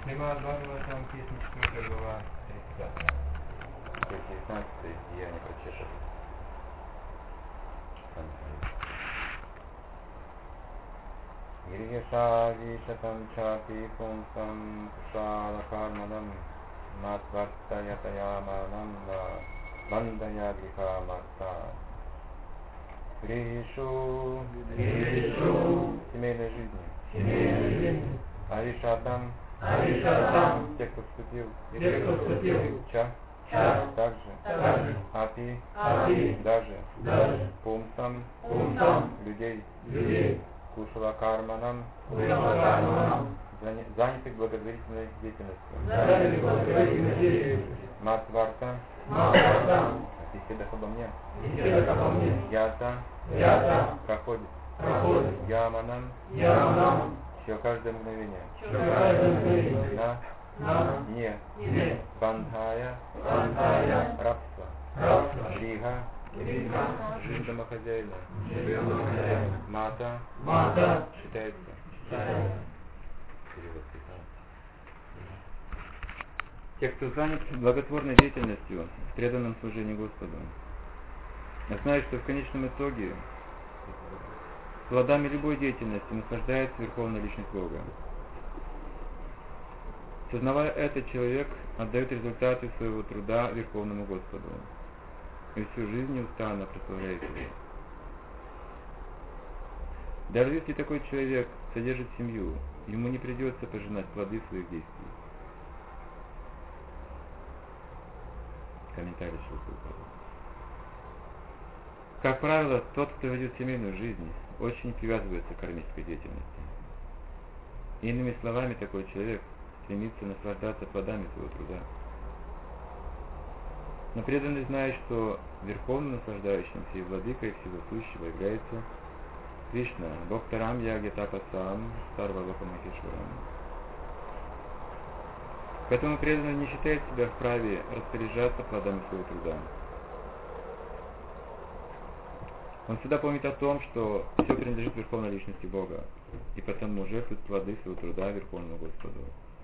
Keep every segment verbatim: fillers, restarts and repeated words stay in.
Шримад Бхагаватам, песня четвёртая глава, тридцать. девятнадцатое деяние прочитано. Гирьяшавишатам чапи пунсам шалакарманам матвартаятаяманам бандая грихамарта. Гришу, Гришу, семейной жизни, семейной жизни, Аришатам, Аришатам, те, кто вступил, те, кто вступил, Ча, Ча, также, также, Апи, Апи, даже, даже, Пумсам, Пумсам, людей, людей, Кушалакарманам, Кушалакарманам, заня- занятых благотворительной деятельностью, занятых благотворительной деятельностью, Матварта, Матварта, беседах обо мне, беседах обо мне, Ята, Ята, проходит, проходит, Яманам, Яманам, все каждое мгновение, все каждое мгновение, на, на, не, не, Бандхая, Бандхая, рабство, рабство, Гриха, Гриха, жизнь домохозяина, жизнь домохозяина, Мата, Мата, считается. считается. Перевод Писания. Те, кто занят благотворной деятельностью в преданном служении Господу, знают, что в конечном итоге плодами любой деятельности наслаждается Верховная Личность Бога. Сознавая это, человек отдает результаты своего труда Верховному Господу и всю жизнь неустанно прославляет его. Даже если такой человек содержит семью, ему не придется пожинать плоды своих действий. Комментарий Шилы. Как правило, тот, кто ведет семейную жизнь, очень привязывается к кармической деятельности. Иными словами, такой человек стремится наслаждаться плодами своего труда. Но преданный знает, что верховным наслаждающимся и владыкой всего сущего является Кришна, Бхактарам Ягьятапасам Сарвалокамахешварам. Поэтому преданный не считает себя вправе распоряжаться плодами своего труда. Он всегда помнит о том, что все принадлежит Верховной Личности Бога, и потому жертвует плоды своего труда Верховному Господу.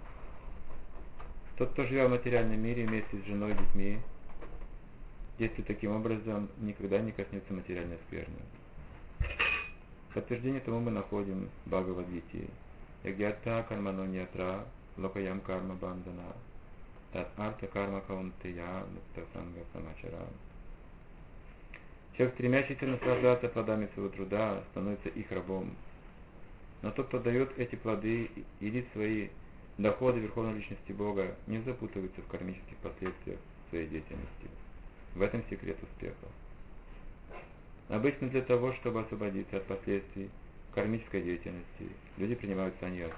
Тот, кто живет в материальном мире вместе с женой и детьми, действует таким образом, никогда не коснется материальной скверны. Подтверждение тому мы находим в Бхагавад-гите. Ягьята карманоньятра локаям карма бандана тат арта карма каунтея мукта санга самачара. Человек, стремящийся наслаждаться плодами своего труда, становится их рабом. Но тот, кто дает эти плоды и видит свои доходы Верховной Личности Бога, не запутывается в кармических последствиях своей деятельности. В этом секрет успеха. Обычно для того, чтобы освободиться от последствий кармической деятельности, люди принимают саньясу.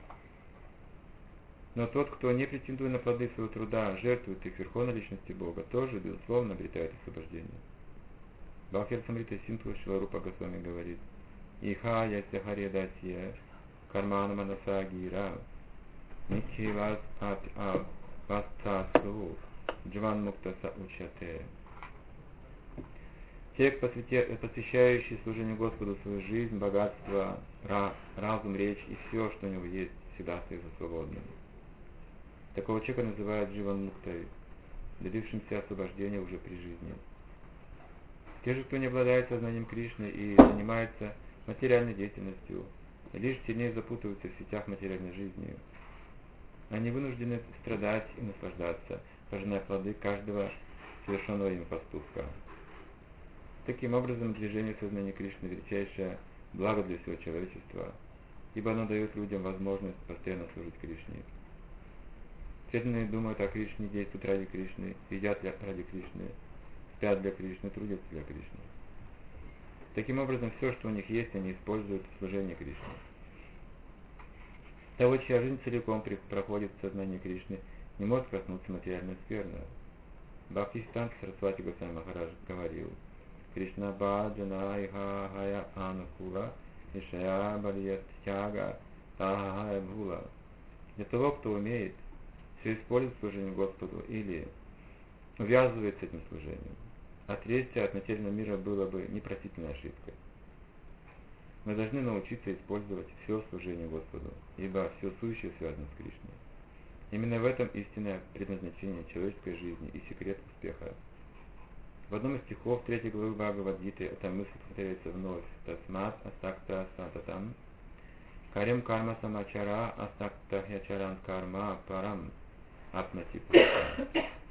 Но тот, кто, не претендуя на плоды своего труда, жертвует их Верховной Личности Бога, тоже, безусловно, обретает освобождение. Бхактисамрита Синтху Шиларупа Госвами говорит: Иха яся харедасья кармана манаса гира митхивас ат ав вастасу джван муктаса учате. Человек, посвящающий служению Господу свою жизнь, богатство, разум, речь и все, что у него есть, всегда остается свободным. Такого человека называют дживан муктой, добившимся освобождения уже при жизни. Те же, кто не обладает сознанием Кришны и занимается материальной деятельностью, лишь сильнее запутываются в сетях материальной жизни. Они вынуждены страдать и наслаждаться, пожиная плоды каждого совершенного им поступка. Таким образом, движение сознания Кришны – величайшее благо для всего человечества, ибо оно дает людям возможность постоянно служить Кришне. Преданные думают о Кришне, действуют ради Кришны, едят ради Кришны, спят для Кришны, трудятся для Кришны. Таким образом, все, что у них есть, они используют в служении Кришне. Того, чья жизнь целиком проходит в сознании Кришны, не может коснуться материальной скверны. Бхактисиданта Сарасвати Госвами Махарадж говорил: Кришна баджана иха хая анакула ишая барьят тяга тахая бхула. Для того, кто умеет все использовать в служении Господу или увязывает с этим служением, отречься от материального мира было бы непростительной ошибкой. Мы должны научиться использовать все служение Господу, ибо все сущее связано с Кришной. Именно в этом истинное предназначение человеческой жизни и секрет успеха. В одном из стихов третьей главы Бхагавад-гиты эта мысль повторяется вновь. Тасмат асакта сататам карем карма самачара асакта хячаран карма парам апнати путам.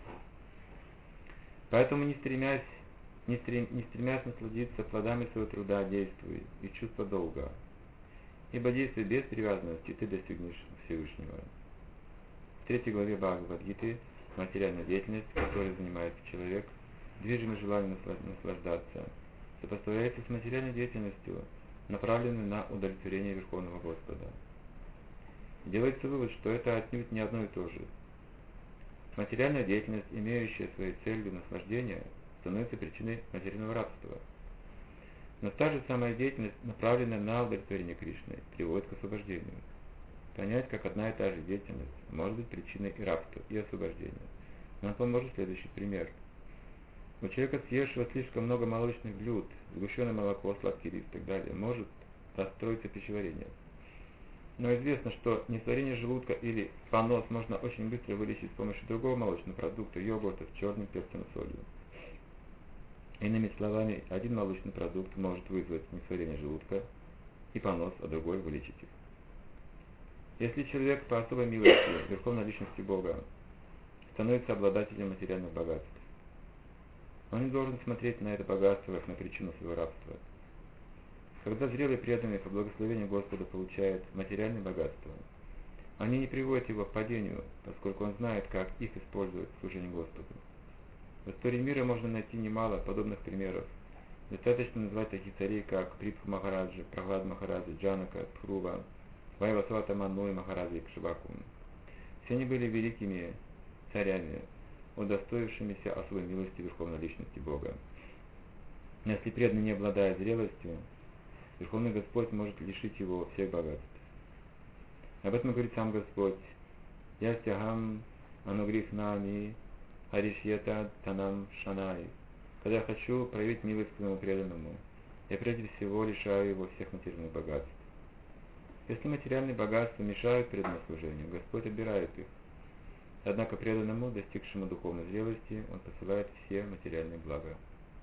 Поэтому не стремясь, не, стрем, не стремясь насладиться плодами своего труда, действуй из чувства долга. Ибо действуя без привязанности, ты достигнешь Всевышнего. В третьей главе Бхагавад-гиты материальная деятельность, которой занимается человек, движимый желанием наслаждаться, сопоставляется с материальной деятельностью, направленной на удовлетворение Верховного Господа. Делается вывод, что это отнюдь не одно и то же. Материальная деятельность, имеющая своей целью наслаждение, становится причиной материального рабства. Но та же самая деятельность, направленная на удовлетворение Кришны, приводит к освобождению. Понять, как одна и та же деятельность может быть причиной и рабства, и освобождения, нам поможет следующий пример. У человека, съевшего слишком много молочных блюд, сгущенное молоко, сладкий рис и так далее, может расстроиться пищеварение. Но известно, что несварение желудка или понос можно очень быстро вылечить с помощью другого молочного продукта, йогурта с черным перцем и солью. Иными словами, один молочный продукт может вызвать несварение желудка и понос, а другой вылечить их. Если человек по особой милости Верховной Личности Бога становится обладателем материальных богатств, он не должен смотреть на это богатство как на причину своего рабства. Когда зрелые преданные по благословению Господа получают материальные богатства, они не приводят его к падению, поскольку он знает, как их использовать в служении Господу. В истории мира можно найти немало подобных примеров. Достаточно назвать таких царей, как Припха Махараджа, Прахлад Махараджа, Джанака, Пхрува, Вайвасвата Ману и Махараджа Икшваку. Все они были великими царями, удостоившимися особой милости Верховной Личности Бога. Но если преданный не обладает зрелостью, Верховный Господь может лишить его всех богатств. Об этом говорит сам Господь. Ястягам анугрихнами харишьята танам шанай. Когда я хочу проявить милость к своему преданному, я прежде всего лишаю его всех материальных богатств. Если материальные богатства мешают преданному служению, Господь отбирает их. Однако преданному, достигшему духовной зрелости, Он посылает все материальные блага.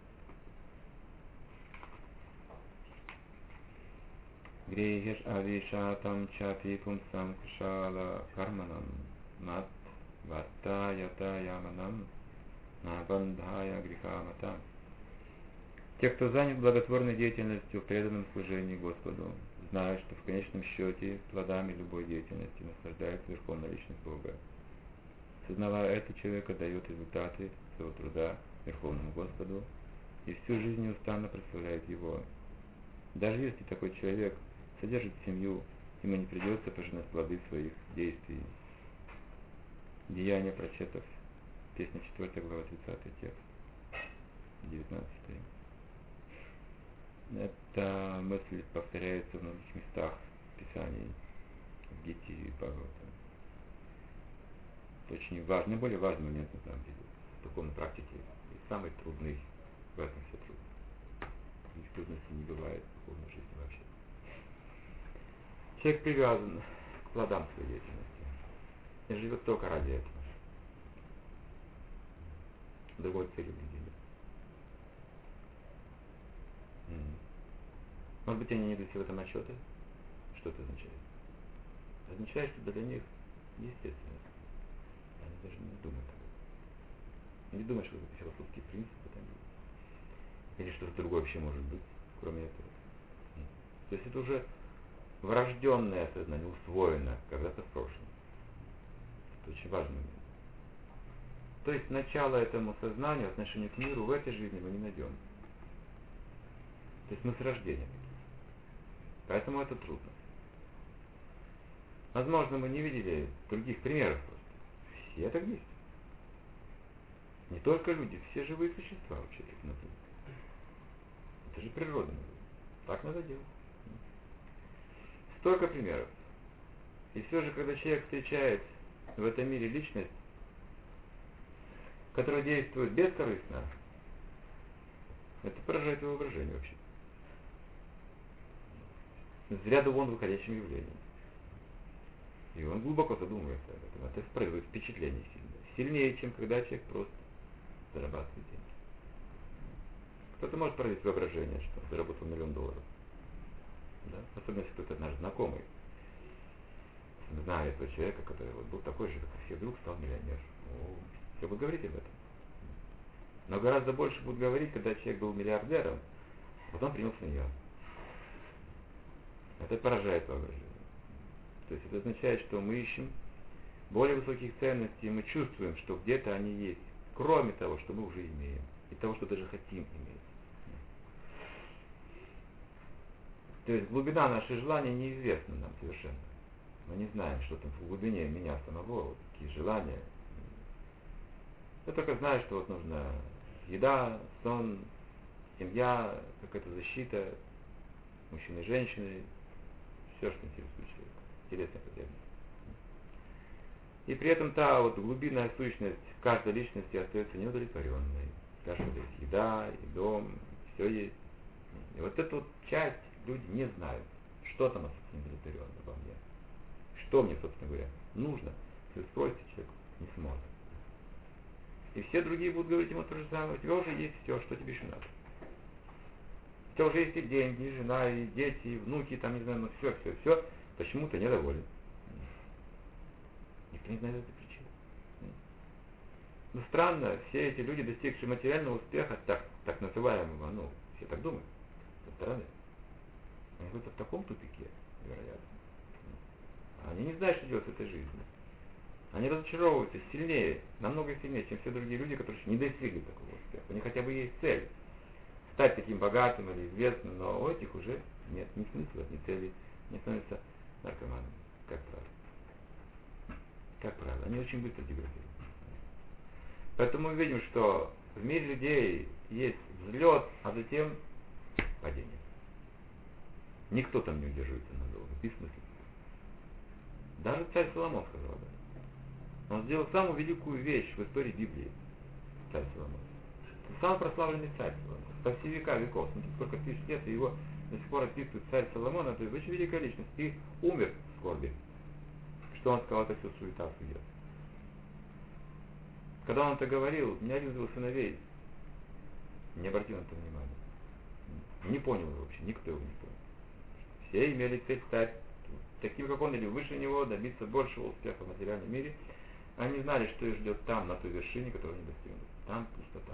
Грехеш авишатам чапи пумсам кушала карманам мат ваттаята яманам набандхая грехамата. Те, кто занят благотворной деятельностью в преданном служении Господу, знают, что в конечном счете плодами любой деятельности наслаждается Верховная Личность Бога. Сознавая это, человек отдает результаты своего труда Верховному Господу и всю жизнь неустанно прославляет Его. Даже если такой человек содержит семью, ему не придется пожинать плоды своих действий. Деяния прочетов. Песня четвёртая глава, тридцатый текст. девятнадцатый. Эта мысль повторяется в многих местах Писаний, в Гите и Бхагавата. Это очень важный, более важный момент на самом деле в духовной практике. И самый трудный в этом все труд. Никаких трудностей не бывает в духовной жизни вообще. Человек привязан к плодам своей деятельности и живет только ради этого. Другой цели в жизни нет. Может быть, они не дают себе в этом отчета? Что это означает? Означает, что для них естественно. Они даже не думают об этом. Не думают, что это философский принцип там есть. Или что-то другое вообще может быть, кроме этого. То есть это уже врожденное сознание, усвоено когда-то в прошлом. Это очень важный момент. То есть начало этому сознанию, отношению к миру в этой жизни мы не найдем. То есть мы с рождения такие. Поэтому это трудно. Возможно, мы не видели других примеров просто. Все так есть. Не только люди, все живые существа вообще так надо. Это же природа. Так надо делать. Столько примеров. И все же, когда человек встречает в этом мире личность, которая действует бескорыстно, это поражает его воображение вообще. Из ряда вон выходящим явлением. И И он глубоко задумывается об этом. Это производит впечатление сильное. Сильнее, чем когда человек просто зарабатывает деньги. Кто-то может проявить воображение, что заработал миллион долларов. Да? Особенно если кто-то наш знакомый. Знаю этого человека, который вот был такой же, как и все, вдруг стал миллионер. О, все будут говорить об этом. Но гораздо больше будут говорить, когда человек был миллиардером, а потом принял нее. Это поражает воображение. То есть это означает, что мы ищем более высоких ценностей, и мы чувствуем, что где-то они есть, кроме того, что мы уже имеем, и того, что даже хотим иметь. То есть глубина наших желаний неизвестна нам совершенно. Мы не знаем, что там в глубине меня самого, вот такие желания. Я только знаю, что вот нужна еда, сон, семья, какая-то защита, мужчины и женщины, все, что интересует человека, интересная потребность. И при этом та вот глубинная сущность каждой личности остается неудовлетворенной. Скажем, что есть еда, и дом, все есть. И вот эту вот часть люди не знают, что там остается неудовлетворенно во мне. Что мне, собственно говоря, нужно. Если спросите, человек не сможет. И все другие будут говорить ему то же самое. У тебя уже есть все, что тебе еще надо. У тебя уже есть и деньги, и жена, и дети, и внуки, там, не знаю, ну все, все, все. Почему ты недоволен? Никто не знает этой причины. Но странно, все эти люди, достигшие материального успеха, так, так называемого, ну, все так думают, со стороны, они находятся в таком тупике, вероятно. Они не знают, что делать в этой жизни. Они разочаровываются сильнее, намного сильнее, чем все другие люди, которые не достигли такого успеха. У них хотя бы есть цель стать таким богатым или известным, но у этих уже нет ни смысла, ни цели, не становятся наркоманами, как правило. Как правило, они очень быстро деградируют. Поэтому мы видим, что в мире людей есть взлет, а затем падение. Никто там не удерживается надолго, бессмысленно. Даже царь Соломон сказал об этом. Он сделал самую великую вещь в истории Библии. Царь Соломон. Самый прославленный царь Соломон. По все века веков. Смотрите, сколько тысяч лет, и его до сих пор описывают царь Соломон. Это очень великая личность. И умер в скорби. Что он сказал, это все суета, сует. Когда он это говорил, ни один из его сыновей не обратил на это внимания. Не понял его вообще, никто его не понял. Все имели цель стать таким, как он, или выше него, добиться большего успеха в материальном мире. Они знали, что их ждет там, на той вершине, которую они достигнут. Там пустота.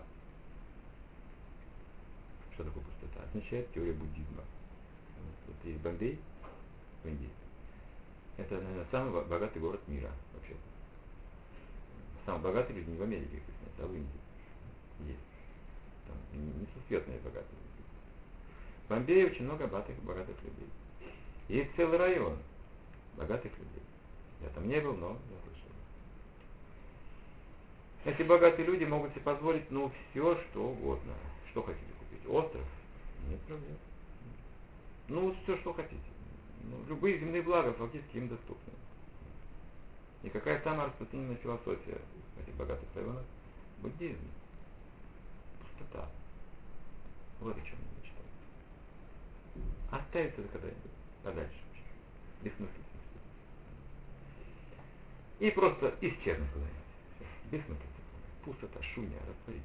Что такое пустота? Означает теория буддизма. Вот есть Бомбей в Индии. Это, наверное, самый богатый город мира вообще. Самые богатые люди не в Америке, а в Индии есть. Там несусветные богатые люди. В Бомбее очень много богатых, богатых людей. Есть целый район богатых людей. Я там не был, но я слышал. Эти богатые люди могут себе позволить, ну, все, что угодно. Что хотите купить? Остров? Нет проблем. Ну, все, что хотите. Ну, любые земные блага фактически им доступны. И какая самая распространенная философия в этих богатых районах? Буддизм. Пустота. Вот о чем я мечтаю. Оставить это когда-нибудь подальше. Бессмысленно. И просто исчезнуть куда-нибудь. Бессмысленно. Пустота, шуня, растворить.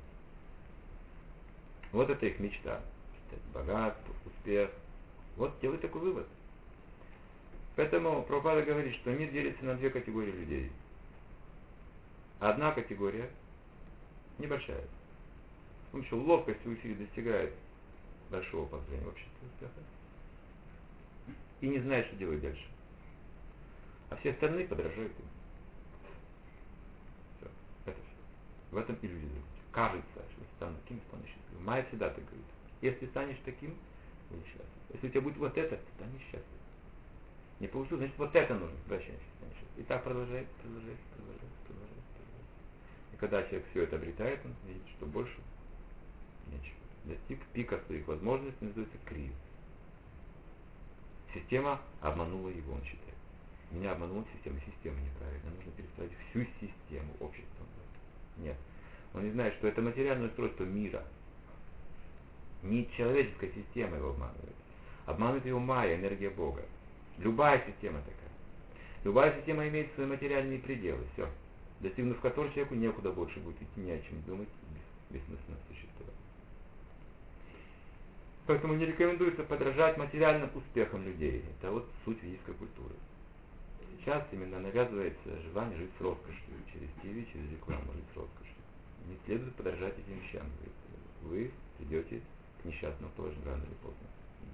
Вот это их мечта. Стать богатство, успех. Вот делай такой вывод. Поэтому Прабхупада говорит, что мир делится на две категории людей. Одна категория небольшая. С помощью ловкости усилий достигает большого положения в обществе успеха. И не знает, что делать дальше. А все остальные подражают им. Все. Это все. В этом иллюзия. Кажется, что стану таким, стану счастливым. Майя всегда так говорит. Если станешь таким, будешь счастлив. Если у тебя будет вот это, станешь счастлив. Не получилось, значит вот это нужно. Станешь счастлив. И так продолжает, продолжает, продолжает, продолжает, продолжает. И когда человек все это обретает, он видит, что больше нечего. Достиг пика своих возможностей, называется кризис. Система обманула его, он считает. Меня обманула система, система неправильно. Нужно перестроить всю систему общества. Нет. Он не знает, что это материальное устройство мира. Не человеческая система его обманывает. Обманывает его майя, энергия Бога. Любая система такая. Любая система имеет свои материальные пределы, все. Достигнув которых человеку некуда больше будет идти, ни о чем думать, бессмысленно существовать. Поэтому не рекомендуется подражать материальным успехам людей. Это вот суть ведической культуры. Сейчас именно навязывается желание жить с роскошью, через ТВ, через рекламу жить с роскошью. Не следует подражать этим вещам. Вы придете к несчастному положению рано или поздно.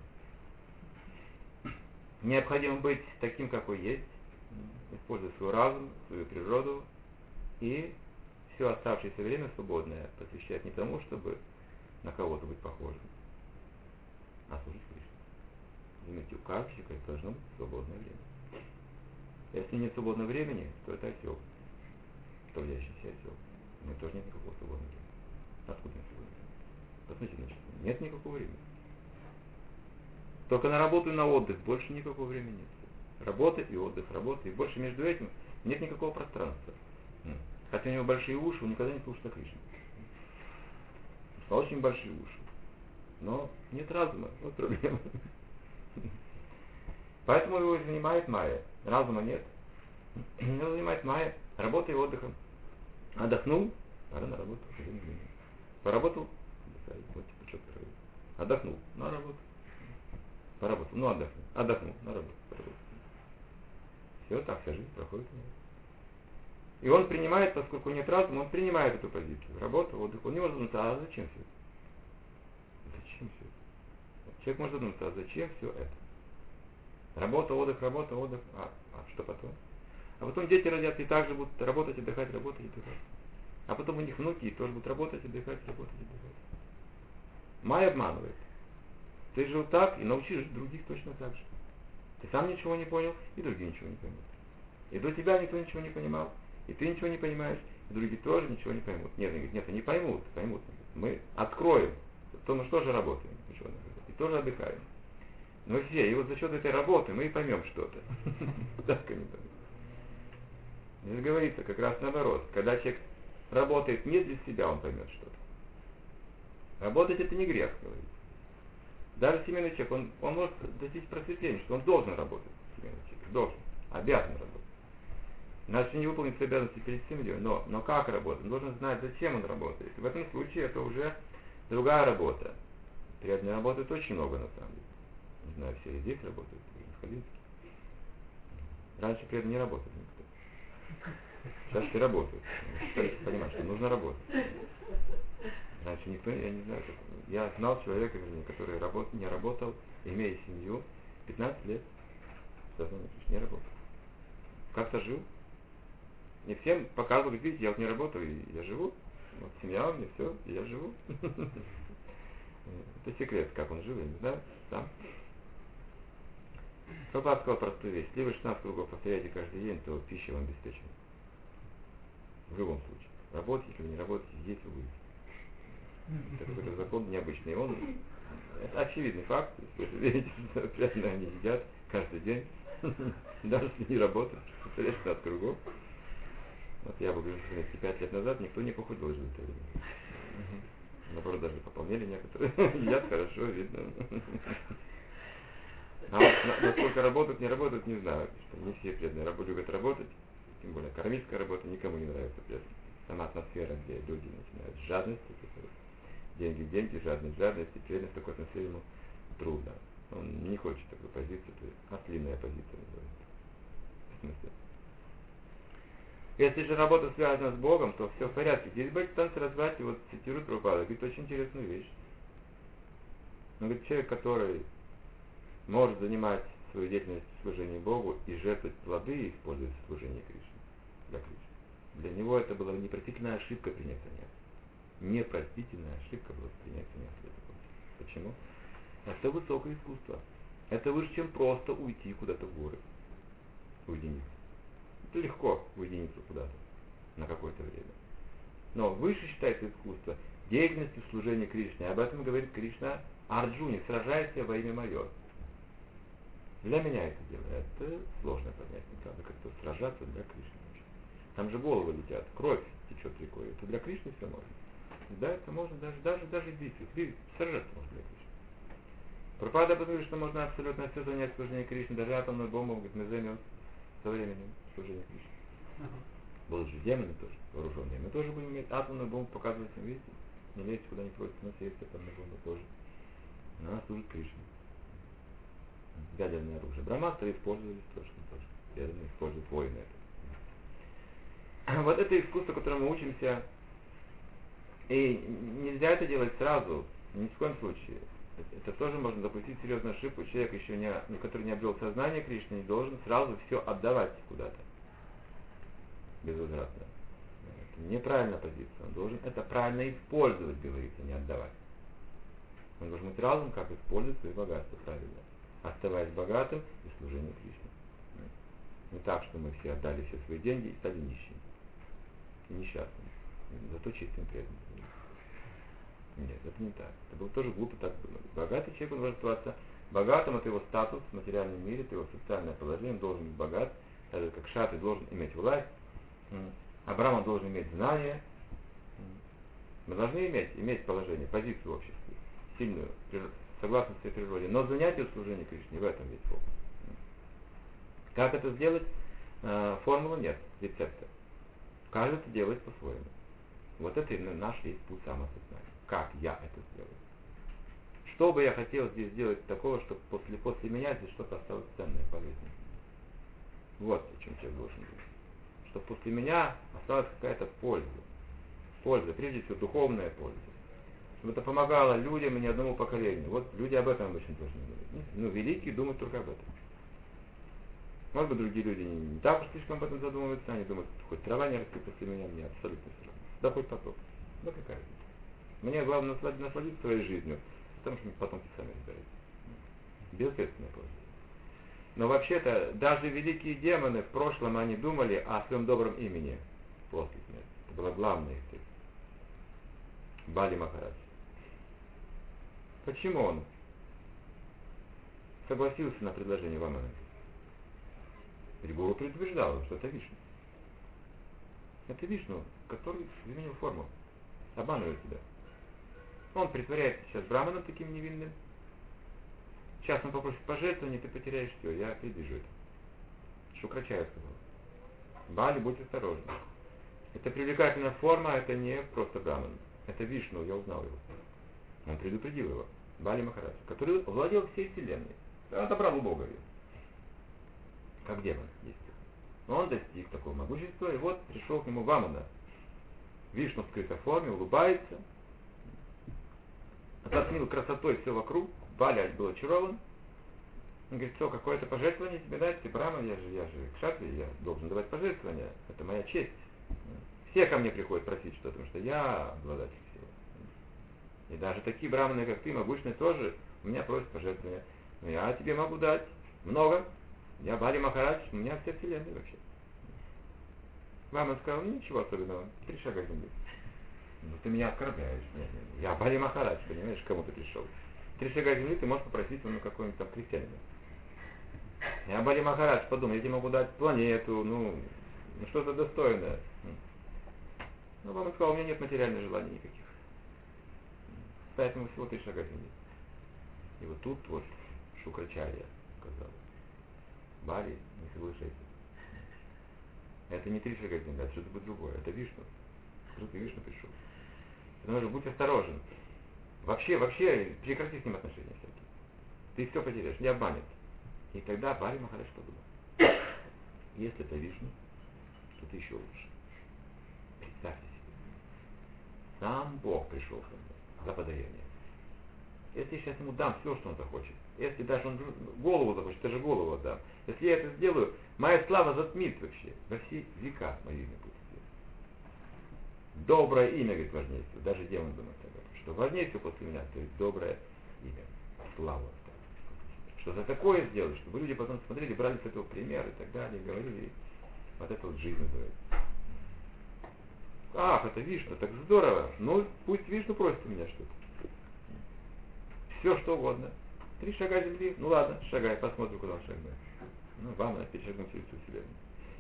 Необходимо быть таким, какой есть, используя свой разум, свою природу, и все оставшееся время свободное посвящать не тому, чтобы на кого-то быть похожим, а служить Кришне. Заметьте, у каждого человека должно быть свободное время. Если нет свободного времени, то это осел, трудящийся осел. У него тоже нет никакого свободного времени. Откуда нет свободного времени? Посмотрите, значит, нет никакого времени. Только на работу и на отдых больше никакого времени нет. Работа и отдых, работа, и больше между этим нет никакого пространства. Хотя у него большие уши, он никогда не слушает о Кришне. Очень большие уши. Но нет разума, вот проблема. Поэтому его занимает майя. Разума нет. Его занимает майя. Работа и отдыхом. Отдохнул, надо на работу. Поработал, вот почет проверил. Отдохнул, на работу. Поработал, ну отдохнул. Отдохнул, на работу. Поработал. Все, так вся жизнь проходит. И он принимает, поскольку нет разума, он принимает эту позицию. Работа, отдых. Он не может задуматься, а зачем все это? Зачем все это? Человек может задуматься, а зачем все это? Работа, отдых, работа, отдых. А, а что потом? А потом дети родятся и также будут работать, отдыхать, работать, отдыхать. А потом у них внуки и тоже будут работать, отдыхать, работать, отдыхать. Майя обманывает. Ты жил так и научи жить других точно так же. Ты сам ничего не понял, и другие ничего не поймут. И до тебя никто ничего не понимал, и ты ничего не понимаешь, и другие тоже ничего не поймут. Нет, они говорят, нет, они поймут, поймут. Мы откроем, то мы тоже работаем, и тоже отдыхаем. Но все, и вот за счет этой работы мы и поймем что-то. Так они поймут. Здесь говорится как раз наоборот. Когда человек работает не для себя, он поймет что-то. Работать это не грех, говорится. Даже семейный человек, он, он может достичь просветления, что он должен работать. Семейный человек должен, обязан работать. Иначе не выполнит свои обязанности перед семьей. Но, но как работать? Он должен знать, зачем он работает. И в этом случае это уже другая работа. Преданные работают очень много на самом деле. Не знаю, все и здесь работают, и в Хабинске. Раньше преданные не работали никто. Сейчас все работают. Стараются понимать, что нужно работать. Раньше никто, я не знаю, как, я знал человека, вернее, который работ, не работал, имея семью, пятнадцать лет, сознание, не работал. Как-то жил. Не всем показывал, видите, я вот не работаю, и я живу. Вот семья у меня, все, и я живу. Это секрет, как он жил, я не знаю, сам. Прабхупада сказал простую вещь. Если вы шестнадцать кругов повторяете каждый день, то пища вам обеспечена. В любом случае. Работаете, если вы не работаете, здесь вы будете. Это какой-то закон необычный. Он, это очевидный факт. Если вы верите, что преданные они едят каждый день, даже если не работают, повторяют шестнадцать кругов. Вот я был в пять лет назад, никто не похудел из этого времени. Наоборот, даже пополнели некоторые. Едят хорошо, видно. А вот насколько работают, не работают, не знаю. Что не все преданные работают, любят работать. Тем более кармическая работа никому не нравится. Сама атмосфера, где люди начинают с жадности. Деньги, деньги, жадность, жадность. И преданность в такой атмосфере ему трудно. Он не хочет такой позиции. Это ослиная позиция называется. В смысле? Если же работа связана с Богом, то все в порядке. Здесь Бхакти Сарасвати вот цитирует Прабхупада, говорит очень интересную вещь. Он говорит, человек, который может занимать свою деятельность в служении Богу и жертвовать плоды, используя в служении Кришне, для Кришны. Для него это была непростительная ошибка принять саньясу. Непростительная ошибка была принять саньясу. Почему? Это высокое искусство. Это выше, чем просто уйти куда-то в горы. Уединиться. Это легко уединиться куда-то на какое-то время. Но выше считается искусство деятельностью в служении Кришне. Об этом говорит Кришна Арджуне. Сражайся во имя мое. Для меня это дело. Это сложно понять, правда, как-то сражаться для Кришны. Там же головы летят, кровь течет рекой. Это для Кришны все можно. Да, это можно даже, даже, даже биться. Сражаться можно для Кришны. Прабхупада говорит, что можно абсолютно все занять служение Кришне, даже атомную бомбу, говорит, мы займем со временем служения Кришне. Будут же демоны тоже, вооруженные. Мы тоже будем иметь атомную бомбу, показывать им, видите? Не лезьте куда не просите, у нас есть атомная бомба тоже. Но она служит Кришне. Ядерное оружие. Брахмастры использовались точно тоже. Ядерные используют воины это. Вот это искусство, которому мы учимся. И нельзя это делать сразу, ни в коем случае. Это тоже можно допустить серьезную ошибку. Человек, еще не, который не обрел сознание Кришны, не должен сразу все отдавать куда-то. Безвозвратно. Это неправильная позиция. Он должен это правильно использовать, говорится, не отдавать. Он должен быть разум, как использовать свои богатства правильно. Оставаясь богатым и служением Кришне. Не так, что мы все отдали все свои деньги и стали нищими. И несчастными. Зато чистым преданным. Нет, это не так. Это было тоже глупо так думать. Богатый человек, он может оставаться богатым, это его статус в материальном мире, это его социальное положение, он должен быть богат. Это как шаты должен иметь власть. Абрахам должен иметь знания. Мы должны иметь, иметь положение, позицию в обществе, сильную, согласно своей природе. Но занятие служения Кришне, в этом весь фокус. Как это сделать? Формулы нет, рецепта. Каждый это делает по-своему. Вот это именно наш есть путь самосознания. Как я это сделаю? Что бы я хотел здесь сделать такого, чтобы после, после меня здесь что-то осталось ценное, полезное? Вот о чем человек должен быть. Чтобы после меня осталась какая-то польза. Польза, прежде всего духовная польза. Чтобы это помогало людям и ни одному поколению. Вот люди об этом обычно должны думать. Ну, великие думают только об этом. Может быть, другие люди не, не так уж слишком об этом задумываются, они думают, хоть трава не растет после меня, мне абсолютно все равно. Да хоть потом. Да какая разница. Мне главное насладиться, насладиться своей жизнью, потому что потом ты сами разбираетесь. Безответственная польза. Но вообще-то, даже великие демоны в прошлом, они думали о своем добром имени после смерти. Это была главная их цель. Бали Махарадж. Почему он согласился на предложение Ваманы? Ведь Гуру предупреждал, что это Вишну. Это Вишну, который изменил форму. Обманывает тебя. Он притворяется сейчас браманом таким невинным. Сейчас он попросит пожертвования, ты потеряешь все. Я предвижу это. Шукрачарья сказал. Бали, будь осторожен. Это привлекательная форма, это не просто браман. Это Вишну, я узнал его. Он предупредил его. Бали Махарадж, который владел всей вселенной. Он отобрал у Бога ее. Как демон, естественно. Но он достиг такого могущества, и вот пришел к нему Вамана. Вишну в скрытой форме, улыбается, затмил красотой все вокруг, Бали был очарован. Он говорит, что, какое-то пожертвование тебе дать? Ты браман, я же, я же кшатри, я должен давать пожертвования. Это моя честь. Все ко мне приходят просить что-то, потому что я обладатель всего. И даже такие браманы, как ты, могущественные, тоже у меня просят пожертвования. Но я тебе могу дать много. Я Бали Махарадж, у меня вся вселенная вообще. Мама сказала, ну ничего особенного, три шага земли. Ну ты меня оскорбляешь. Нет, нет, нет. Я Бали Махарадж, понимаешь, к кому ты пришел. Три шага земли ты можешь попросить у какого-нибудь там крестьянина. Я Бали Махарадж, подумай, я тебе могу дать планету, ну, ну что-то достойное. Ну, мама сказала, у меня нет материальных желаний никаких. Поэтому всего три шага земли. И вот тут вот Шукрачарья сказала. Бали, не соглашайся. Это не три шага земли, это что-то будет другое. Это Вишну. Скрытый Вишну пришел. Потому что будь осторожен. Вообще, вообще, прекрати с ним отношения всякие. Ты все потеряешь, не обманет. И тогда Бали Махарадж подумал. Если это Вишну, то ты еще лучше. Представьте себе. Сам Бог пришел ко мне за подаяние. Если я сейчас ему дам все, что он захочет, если даже он голову захочет, я же голову отдам. Если я это сделаю, моя слава затмит вообще. Во все века мое имя будет известно. Доброе имя, говорит, важнее всего. Даже демон думает об этом. Что важнее всего после меня, то есть доброе имя. Славу оставить. Что за такое сделать, чтобы люди потом смотрели, брали с этого пример и так далее, и говорили, вот это вот жизнь называется. Ах, это Вишну, так здорово. Ну, пусть Вишну просит у меня что-то. Все, что угодно. Три шага земли, ну ладно, шагай, посмотрим, куда он шагнет. Ну, вам надо перешагнуть всю вселенную.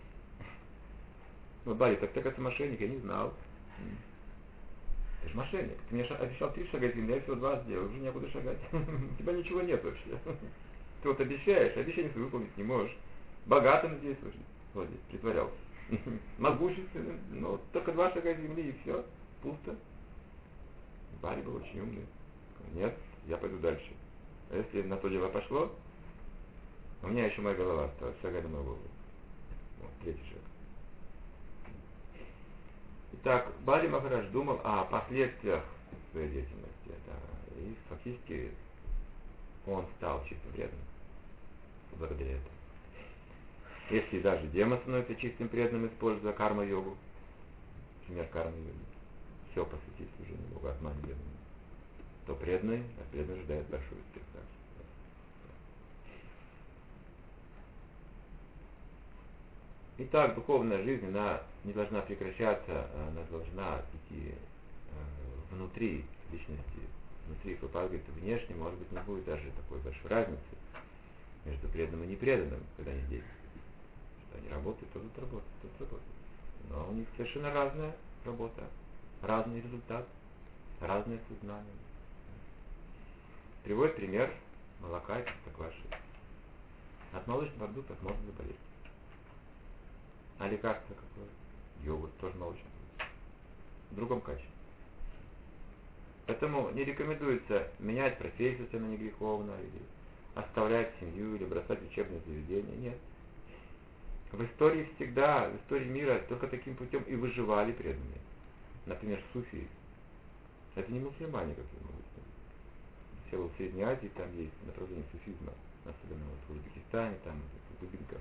Ну, Бали, так, так это мошенник, я не знал. Ты же мошенник. Ты мне обещал три шага земли, я всего два сделал, уже некуда шагать. У тебя ничего нет вообще. Ты вот обещаешь, обещание свое выполнить не можешь. Богатым здесь, Вот здесь притворялся. Могущественным, но только два шага земли и все, пусто. Бали был очень умный. Нет, я пойду дальше. А если на то дело пошло, у меня еще моя голова осталась, шагай на мою голову. Вот, третий шаг. Итак, Бали Махарадж думал о последствиях своей деятельности. Да, и фактически он стал чистым преданным благодаря этому. Если даже демон становится чистым преданным, используя карма-йогу, например, карма-йогу, все посвятить служению Богу, атмане преданному, то преданный, а преданный ждает большой успех. Итак, духовная жизнь, она не должна прекращаться, она должна идти э, внутри личности, внутри, Прабхупада говорит, внешне, может быть, не будет даже такой большой разницы между преданным и непреданным, когда они здесь. Что они работают, то тут работают, тут работают. Но у них совершенно разная работа, разный результат, разное сознание. Приводит пример молока и простокваши. От молочных продуктов можно заболеть. А лекарство какое? Йогурт, тоже молочный. В другом качестве. Поэтому не рекомендуется менять профессию, если она не греховна, или оставлять семью, или бросать учебное заведение. Нет. В истории всегда, в истории мира только таким путем и выживали преданные. Например, суфии. Это не мусульмане, как я могу сказать. Все в Средней Азии, там есть направление суфизма, особенно вот в Узбекистане, там, в глубинках.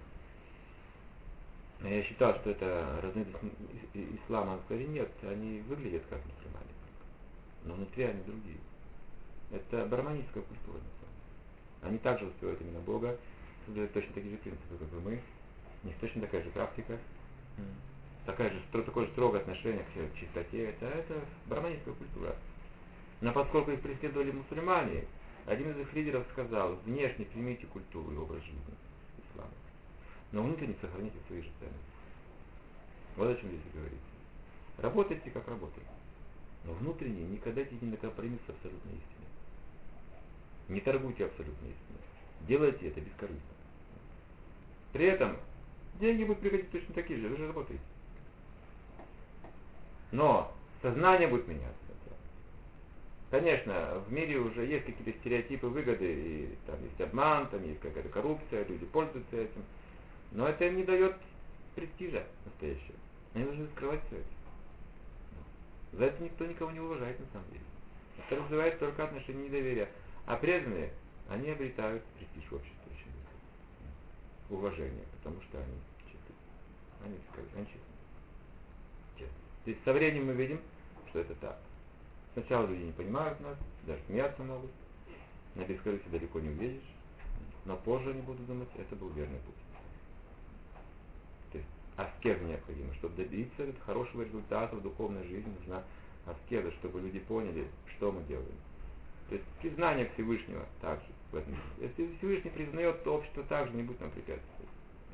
Я считал, что это разновидность ислама, он сказал, нет, они выглядят как мусульмане, но внутри они другие. Это брахманическая культура, на самом деле. Они также успевают именно Бога, создают точно такие же принципы, как и мы. У них точно такая же практика, такая же, такое же строгое отношение к чистоте. Это, это брахманическая культура. Но поскольку их преследовали мусульмане, один из их лидеров сказал, внешне примите культуру и образ жизни ислама, но внутренне сохраните свои же ценности. Вот о чем здесь и говорится. Работайте, как работаете. Но внутренне не кадайте ни на компромисс с абсолютной истиной. Не торгуйте абсолютной истиной. Делайте это бескорыстно. При этом деньги будут приходить точно такие же, вы же работаете. Но сознание будет меняться. Конечно, в мире уже есть какие-то стереотипы выгоды, и там есть обман, там есть какая-то коррупция, люди пользуются этим. Но это им не дает престижа настоящего. Они должны скрывать все это. За это никто никого не уважает на самом деле. Это развивает только отношения недоверия. А преданные, они обретают престиж в обществе очень быстро. Уважение, потому что они чисты. Они, они чисты. Честно. То есть со временем мы видим, что это так. Сначала люди не понимают нас, даже смеяться могут. На бескорыстие далеко не уедешь. Но позже они будут думать, это был верный путь. То есть аскеза необходима. Чтобы добиться хорошего результата в духовной жизни, нужна аскеза, чтобы люди поняли, что мы делаем. То есть признание Всевышнего также в этом. Если Всевышний признает, то общество также не будет нам препятствовать.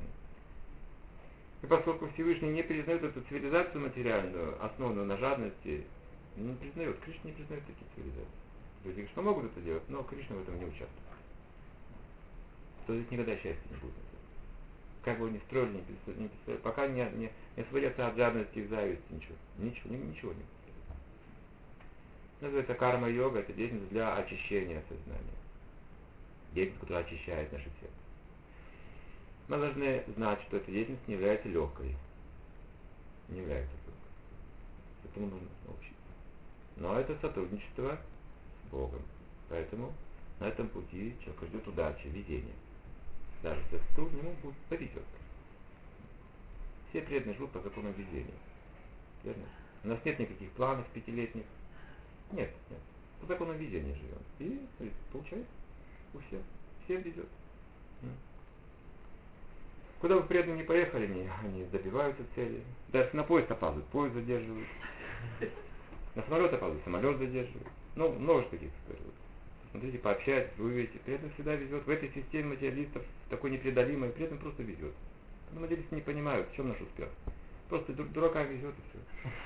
И поскольку Всевышний не признает эту цивилизацию материальную, основанную на жадности, не признает, Кришна не признает такие цивилизации. Люди говорят, что могут это делать, но Кришна в этом не участвует. То здесь никогда счастья не будет. Как бы вы ни строили, не представляли, пока не, не, не освободятся от жадности и зависти, ничего, ничего, ничего не будет. Называется карма-йога, это деятельность для очищения сознания. Деятельность, которая очищает наше сердце. Мы должны знать, что эта деятельность не является легкой. Не является легкой. Этому нужно научиться. Но это сотрудничество с Богом. Поэтому на этом пути человека ждет удача, везение. Даже если это трудно, ему будет повезет. Все преданные живут по законам везения. Верно? У нас нет никаких планов пятилетних. Нет, нет. По законам везения живем. И получается у всех. Всем везет. Куда бы преданные не поехали, они, они добиваются цели. Даже на поезд опаздывают, поезд задерживают. На самолет опаздывают, самолет задерживают. Ну, множество таких историй. Смотрите, пообщайтесь, вы увидите, преданный всегда везет. В этой системе материалистов такой непреодолимой, преданный просто везет. Материалисты не понимают, в чем наш успех. Просто дурака везет и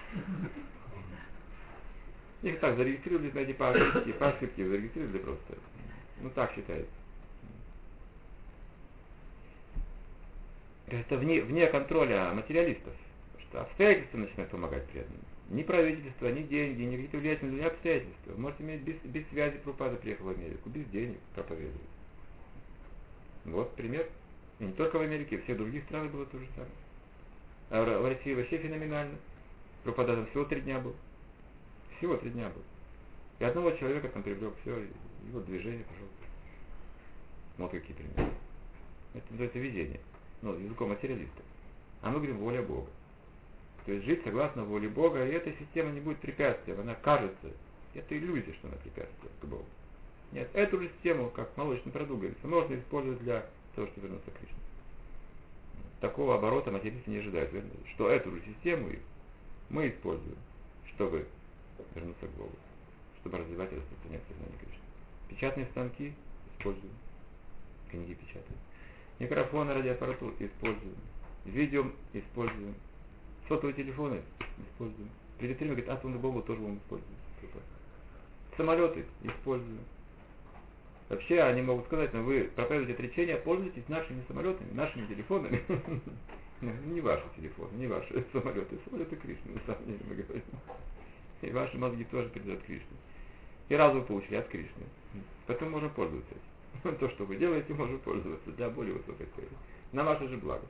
все. Их так зарегистрировали, знаете, по ошибке, по ошибке зарегистрировали просто. Ну так считается. Это вне, вне контроля материалистов. Что обстоятельства начинают помогать преданным. Ни правительство, ни деньги, ни какие-то влиятельные люди, обстоятельства. Вы можете иметь без, без связи Прабхупада приехал в Америку, без денег проповедует. Вот пример. И не только в Америке, в всех других странах было то же самое. А в России вообще феноменально. Прабхупада там всего три дня был. Всего три дня был. И одного человека там привлек, все, его движение, пожалуйста. Вот какие примеры. Это называется везение. Ну, языком материалиста. А мы говорим воля Бога. То есть жить согласно воле Бога, и эта система не будет препятствием. Она кажется, это иллюзия, что она препятствует к Богу. Нет, эту же систему, как молочный продукт, говорится, можно использовать для того, чтобы вернуться к Кришне. Такого оборота материалисты не ожидают, верно? Что эту же систему мы используем, чтобы вернуться к Богу, чтобы развивать и распространять сознание Кришны. Печатные станки используем, книги печатаем. Микрофоны, радиоаппаратуру используем. Видео используем. Сотовые телефоны используем. Перед тем, говорит, атомную бомбу тоже будем использовать. Самолеты используем. Вообще они могут сказать, но вы проповедуете отречение, пользуйтесь нашими самолетами, нашими телефонами. Не ваши телефоны, не ваши самолеты. Самолеты Кришны, на самом деле мы говорим. И ваши мозги тоже придут к Кришне. И разум получили от Кришны. Поэтому можем пользоваться этим. То, что вы делаете, можем пользоваться для более высокой цели. На ваше же благо.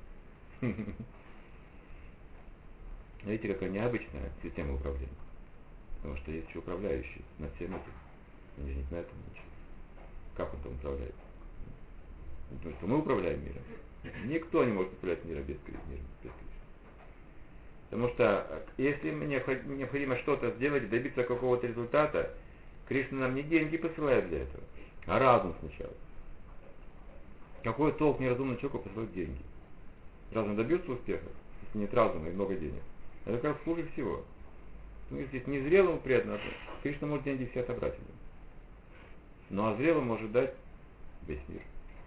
Видите, какая необычная система управления. Потому что есть еще управляющий над всем этим. Они же не знают ничего. Как он там управляет? Потому что мы управляем миром. Никто не может управлять миром без Кришны. Без Кришны. Потому что если мне необходимо что-то сделать, добиться какого-то результата, Кришна нам не деньги посылает для этого, а разум сначала. Какой толк неразумному человеку посылать деньги? Разум добьется успеха, если нет разума и много денег. Это как раз хуже всего. Ну, если незрелому преданному, Кришна может деньги все отобрать. Ну а зрелому может дать весь мир.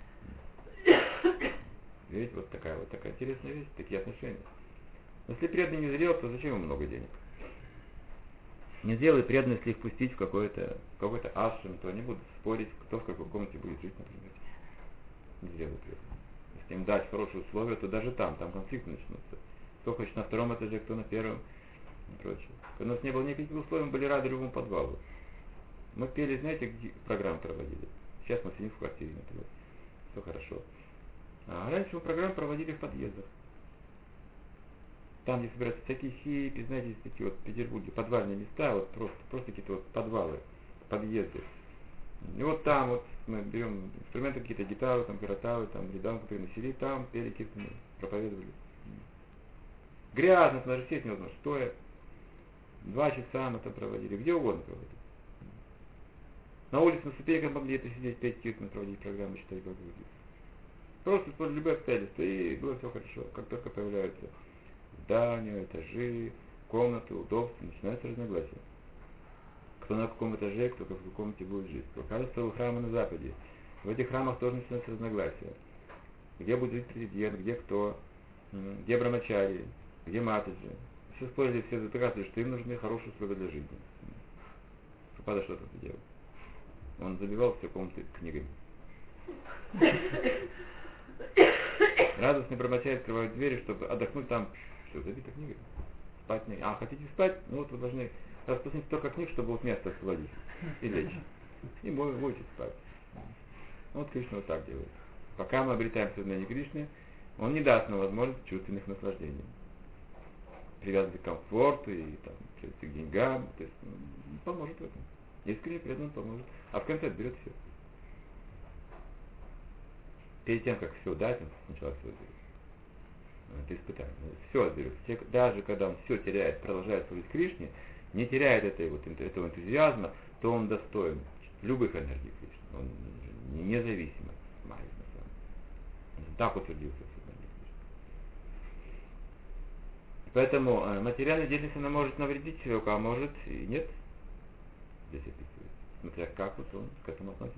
Видите, вот такая вот такая интересная вещь, такие отношения. Но если преданный не зрел, то зачем ему много денег? Не зрелый преданный, если их пустить в какой-то какой-то ашрам, то они будут спорить, кто в какой комнате будет жить, например. Не зрелый преданный. Если им дать хорошие условия, то даже там, там конфликты начнутся. Кто хочет на втором этаже, кто на первом и прочее. Когда у нас не было никаких условий, мы были рады любому подвалу. Мы пели, знаете, где программы проводили. Сейчас мы сидим в квартире, например. Все хорошо. А раньше мы программы проводили в подъездах. Там, где собираются всякие хиппи, знаете, есть такие вот в Петербурге подвальные места, вот просто, просто какие-то вот подвалы, подъезды. И вот там вот мы берем инструменты какие-то, гитары, там, каратавы, там, риданку приносили, там пели киртаны, проповедовали. Грязно, даже сесть невозможно, стоя. Два часа мы там проводили, где угодно проводили. На улице на ступеньках могли это сидеть, пять киртан, проводить программы, читать Бхагавад-гиту. Просто использовали любые обстоятельства, и было все хорошо. Как только появляются здания, этажи, комнаты, удобства, начинаются разногласия. Кто на каком этаже, кто в какой комнате будет жить. Кажется, у храма на Западе. В этих храмах тоже начинаются разногласия. Где будет жить президент, где кто, где брамачари, где матаджи. Все спорили, все доказывали, что им нужны хорошие условия для жизни. Прабхупада что-то делал. Он забивал все комнаты книгами. Радостный брамачари открывают двери, чтобы отдохнуть там. Что, забито книгами? Спать не. А, хотите спать? Ну вот вы должны распространить столько книг, чтобы вот место освободить и лечь. И будете спать. Вот Кришна вот так делает. Пока мы обретаем сознание Кришны, он не даст нам возможность чувственных наслаждений. Привязан к комфорту и там, к деньгам. То есть ну, поможет в этом. Искренне преданно поможет. А в конце отберет все. Перед тем, как все дать, он сначала все отберет. Это испытание. Все отберет. Даже когда он все теряет, продолжает служить Кришне, не теряет этой, вот, этого энтузиазма, то он достоин любых энергий Кришны. Он независим от Майи, на самом деле. Он так утвердился в сознании Кришны. Поэтому э, материальная деятельность, она может навредить человеку, а может и нет. Здесь описывается. Смотря как вот он к этому относится.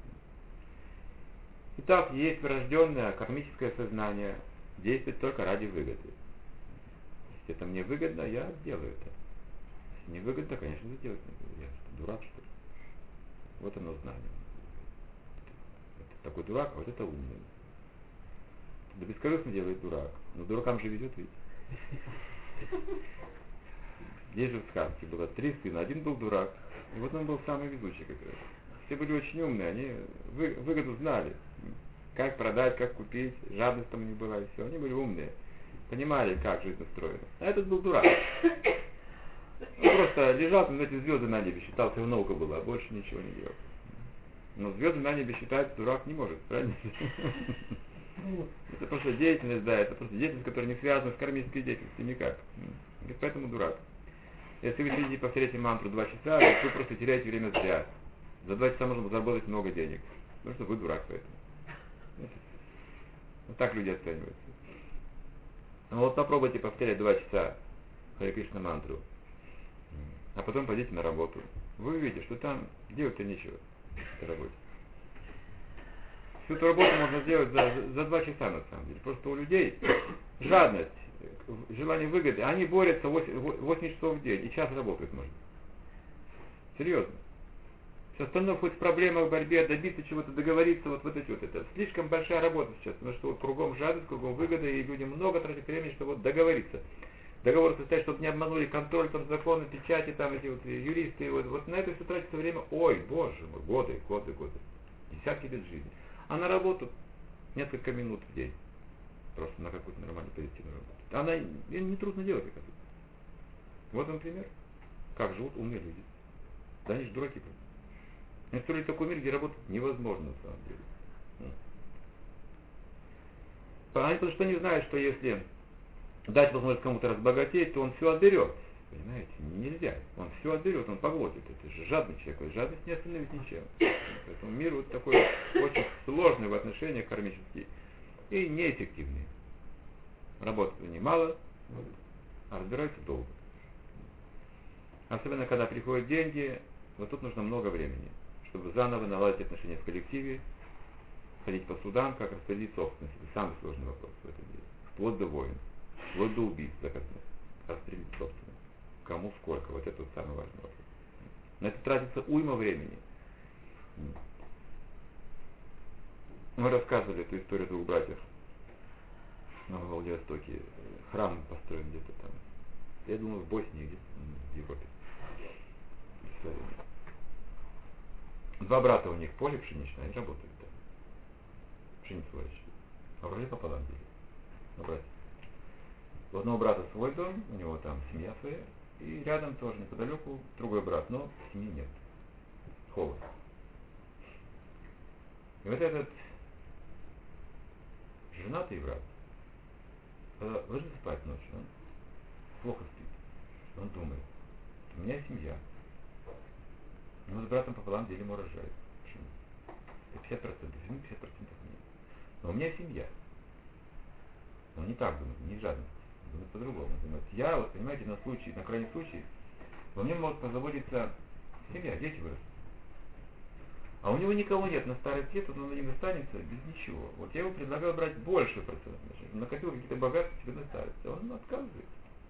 Итак, есть врожденное кармическое сознание, действует только ради выгоды. Если это мне выгодно, я делаю это. Если не выгодно, конечно, это делать не буду. Я что, дурак, что ли? Вот оно знание. Это такой дурак, а вот это умный. Да бескорыстно делает дурак. Но дуракам же везет ведь. Здесь же в сказке было три сына. Один был дурак. И вот он был самый везучий как раз. Все были очень умные, они вы, выгоду знали. Как продать, как купить, жадность там у них была и все. Они были умные. Понимали, как жизнь устроена. А этот был дурак. Он просто лежал, там эти звезды на небе считал, его наука была, а больше ничего не делал. Но звезды на небе считать дурак не может, правильно? Это просто деятельность, да, это просто деятельность, которая не связана с кармической деятельностью никак. И поэтому дурак. Если вы сидите и повторяете мантру два часа, вы просто теряете время зря. За два часа можно заработать много денег. Потому что вы дурак поэтому. Вот так люди оцениваются. Ну вот попробуйте повторять два часа Харе Кришна мантру. А потом пойдите на работу. Вы увидите, что там делать-то нечего в этой работе. Всю эту работу можно сделать за, за два часа на самом деле. Просто у людей жадность, желание выгоды, они борются восемь часов в день и час работают можно. Серьезно. Все остальное хоть в проблемах, в борьбе, добиться чего-то, договориться, вот, вот эти вот это. Слишком большая работа сейчас, потому что вот кругом жадность, кругом выгода, и люди много тратят времени, чтобы вот договориться. Договор состоять, чтобы не обманули контроль, там, законы, печати, там, эти вот юристы, вот, вот на это все тратится время, ой, боже мой, годы, годы, годы, десятки лет жизни. А на работу несколько минут в день, просто на какую-то нормальную позитивную работу. Она, ее не трудно делать, оказывается. Вот, например, как живут умные люди. Да они же дураки. Они строили такой мир, где работать невозможно, на самом деле. Они потому что не знают, что если дать возможность кому-то разбогатеть, то он все отберет. Понимаете? Нельзя. Он все отберет, он поглотит. Это же жадный человек. Жадность не остановить ничем. Поэтому мир вот такой очень сложный в отношениях кармический и неэффективный. Работать немало, а разбираются долго. Особенно, когда приходят деньги, вот тут нужно много времени, чтобы заново наладить отношения в коллективе, ходить по судам, как распределить собственность. Это самый сложный вопрос в этом деле. Вплоть до войн, вплоть до убийств заказных. Распределить собственность. Кому сколько. Вот это вот самый важный вопрос. На это тратится уйма времени. Мы рассказывали эту историю двух братьев на Владивостоке. Храм построен где-то там. Я думаю, в Боснии, где-то в Европе. Два брата у них, поле пшеничное, они работают там. Пшеницу выращивают. А вроде пополам делят. На братья. У одного брата свой дом, у него там семья своя. И рядом тоже, неподалеку, другой брат, но семьи нет. Холод. И вот этот женатый брат, когда ложится спать ночью, он плохо спит. Он думает, у меня семья. Мы с братом пополам делим урожай. Это пятьдесят процентов ему, пятьдесят процентов мне. Но у меня семья. Но он не так думает, не жадность. Думает по-другому. Думает, я, вот понимаете, на случай, на крайний случай, во мне может позаботиться семья, дети вырастут. А у него никого нет на старость лет, он на ним останется без ничего. Вот я ему предлагаю брать больше процентов. Он накопил какие-то богатства себе на старость, а он отказывается.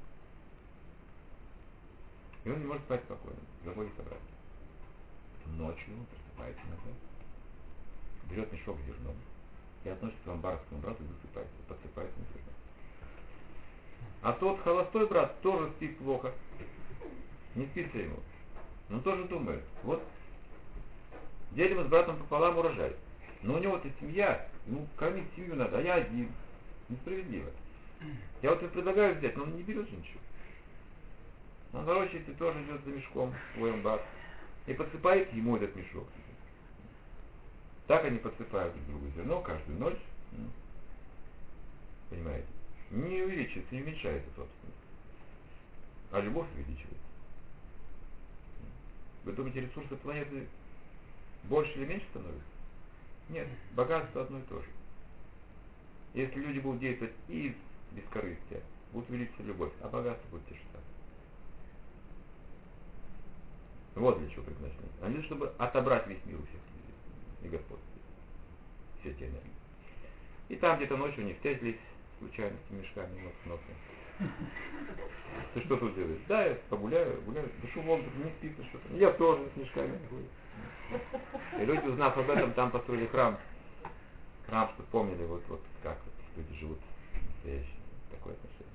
И он не может спать спокойно, заботится о брате. Ночью он просыпается иногда, берет мешок с зерном и относится к амбарскому брату и засыпает, подсыпается на зерно. А тот холостой брат тоже спит плохо, не спится ему, но тоже думает, вот делим с братом пополам урожай, но у него-то семья, ну кормить семью надо, а я один, несправедливо. Я вот ему предлагаю взять, но он не берет ничего. Он ворочается и тоже идет за мешком в свой амбар. И подсыпает ему этот мешок. Так они подсыпают друг другу зерно каждую ночь. Понимаете? Не увеличивается, не уменьшается собственность. А любовь увеличивается. Вы думаете, ресурсы планеты больше или меньше становятся? Нет. Богатство одно и то же. Если люди будут действовать из бескорыстия, будет увеличиваться любовь, а богатство будет те же самые. Вот для чего предназначено. А не чтобы отобрать весь мир у всех людей и господствовать. Все те энергии. И там где-то ночью они встретились случайно с мешками, нос к носу. Ты что тут делаешь? Да, я погуляю, гуляю, дышу воздух, не спится что-то. Я тоже с мешками гуляю. И люди, узнав об этом, там построили храм. Храм, чтобы помнили вот, вот как вот. люди живут настоящее такое отношение.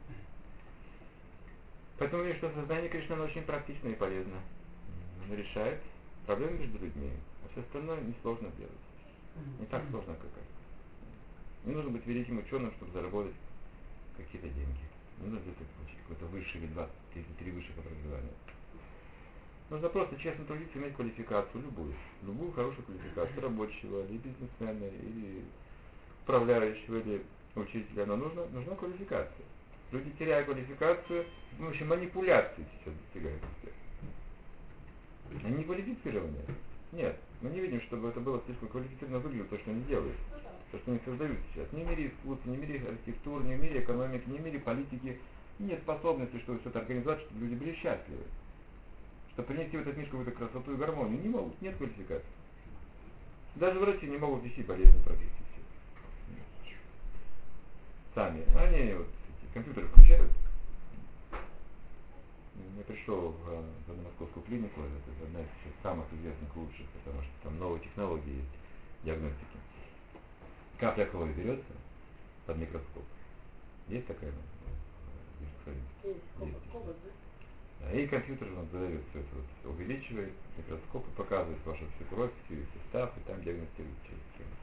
Поэтому я вижу, что сознание Кришны оно очень практично и полезно. Оно решает проблемы между людьми, а все остальное несложно делать. Не так сложно, как кажется. Не нужно быть великим ученым, чтобы заработать какие-то деньги. Не нужно где-то получить какой-то высший или два, три, три высших образования. Нужно просто честно трудиться, иметь квалификацию, любую. Любую хорошую квалификацию рабочего, или бизнесмена, или управляющего, или учителя. Но нужно, нужна квалификация. Люди, теряя квалификацию, с помощью манипуляций сейчас достигают успеха. Они не квалифицированы. Нет, мы не видим, чтобы это было слишком квалифицированно выглядело, то, что они делают. То, что они создают сейчас. Ни в мире искусства, ни в мире архитектуры, ни в мире экономики, ни в мире политики. Нет способности, чтобы все это организовать, чтобы люди были счастливы. Чтобы принести в этот мир какую-то красоту и гармонию. Не могут, нет квалификации. Даже врачи не могут вести болезненную профессию. Сами. Они вот эти компьютеры включают. Я пришел в, в московскую клинику, это одна из самых известных, лучших, потому что там новые технологии есть диагностики. Капля крови берется под микроскоп. Есть такая? Есть. И компьютер он задает все это, вот, увеличивает микроскоп и показывает вашу всю кровь, всю ее состав, и там диагностирует через схему.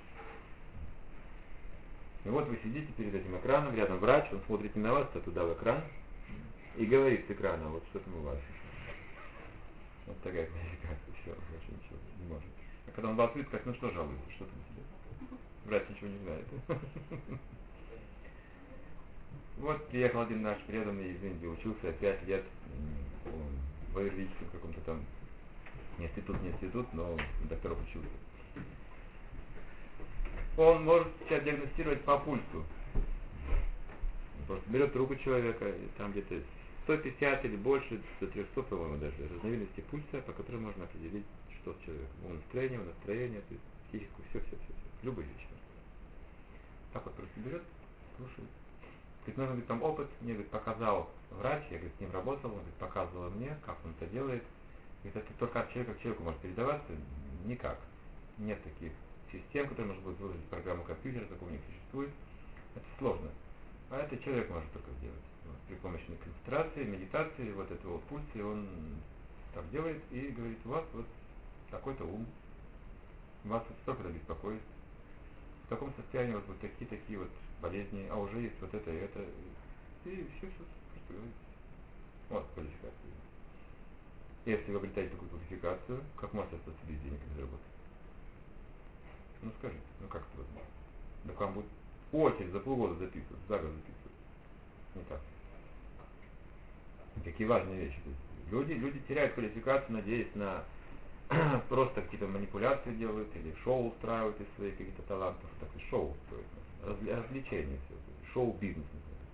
И вот вы сидите перед этим экраном, рядом врач, он смотрит не на вас, а туда в экран, и говорит с экрана, вот что там у вас. Вот такая квалификация, все, больше ничего не может. А когда он вас видит, как, ну что жалуется, что там тебе? Врач ничего не знает. Вот приехал один наш преданный из Индии, учился пять лет в аюрведическом каком-то там институт, не институт, но докторов учился. Он может сейчас диагностировать по пульсу. Он просто берет руку человека, и там где-то сто пятьдесят или больше, до трехсот, по-моему, даже разновидности пульса, по которым можно определить, что с человеком. У настроения, у настроения, то есть психику, все, все, все, все. Любые вещи. Так вот просто берет, слушает. Говорит, нужно, говорит, там опыт, мне, говорит, показал врач, я, говорит, с ним работал, он, говорит, показывал мне, как он это делает. Говорит, это только от человека к человеку может передаваться, никак. Нет таких систем, которые можно будет выложить в программу компьютера, такого не существует. Это сложно. А это человек может только сделать. Вот, при помощи концентрации, медитации, вот этого вот пульса, он так делает и говорит, у вас вот такой-то ум, вас вот столько-то беспокоит. В таком состоянии у вас вот такие-такие вот болезни, а уже есть вот это и это. И все, все просто говорится. Вот квалификация. Если вы обретаете такую квалификацию, как можно остаться без денег и без работы? Ну скажите, ну как это возможно? Да к вам будет очередь за полгода записывать, за год записывать. Не так. Какие важные вещи. То есть люди, люди теряют квалификацию, надеясь на просто какие-то манипуляции делают или шоу устраивают из своих каких-то талантов. Так и шоу устроят. Разли, развлечения все. Шоу-бизнес.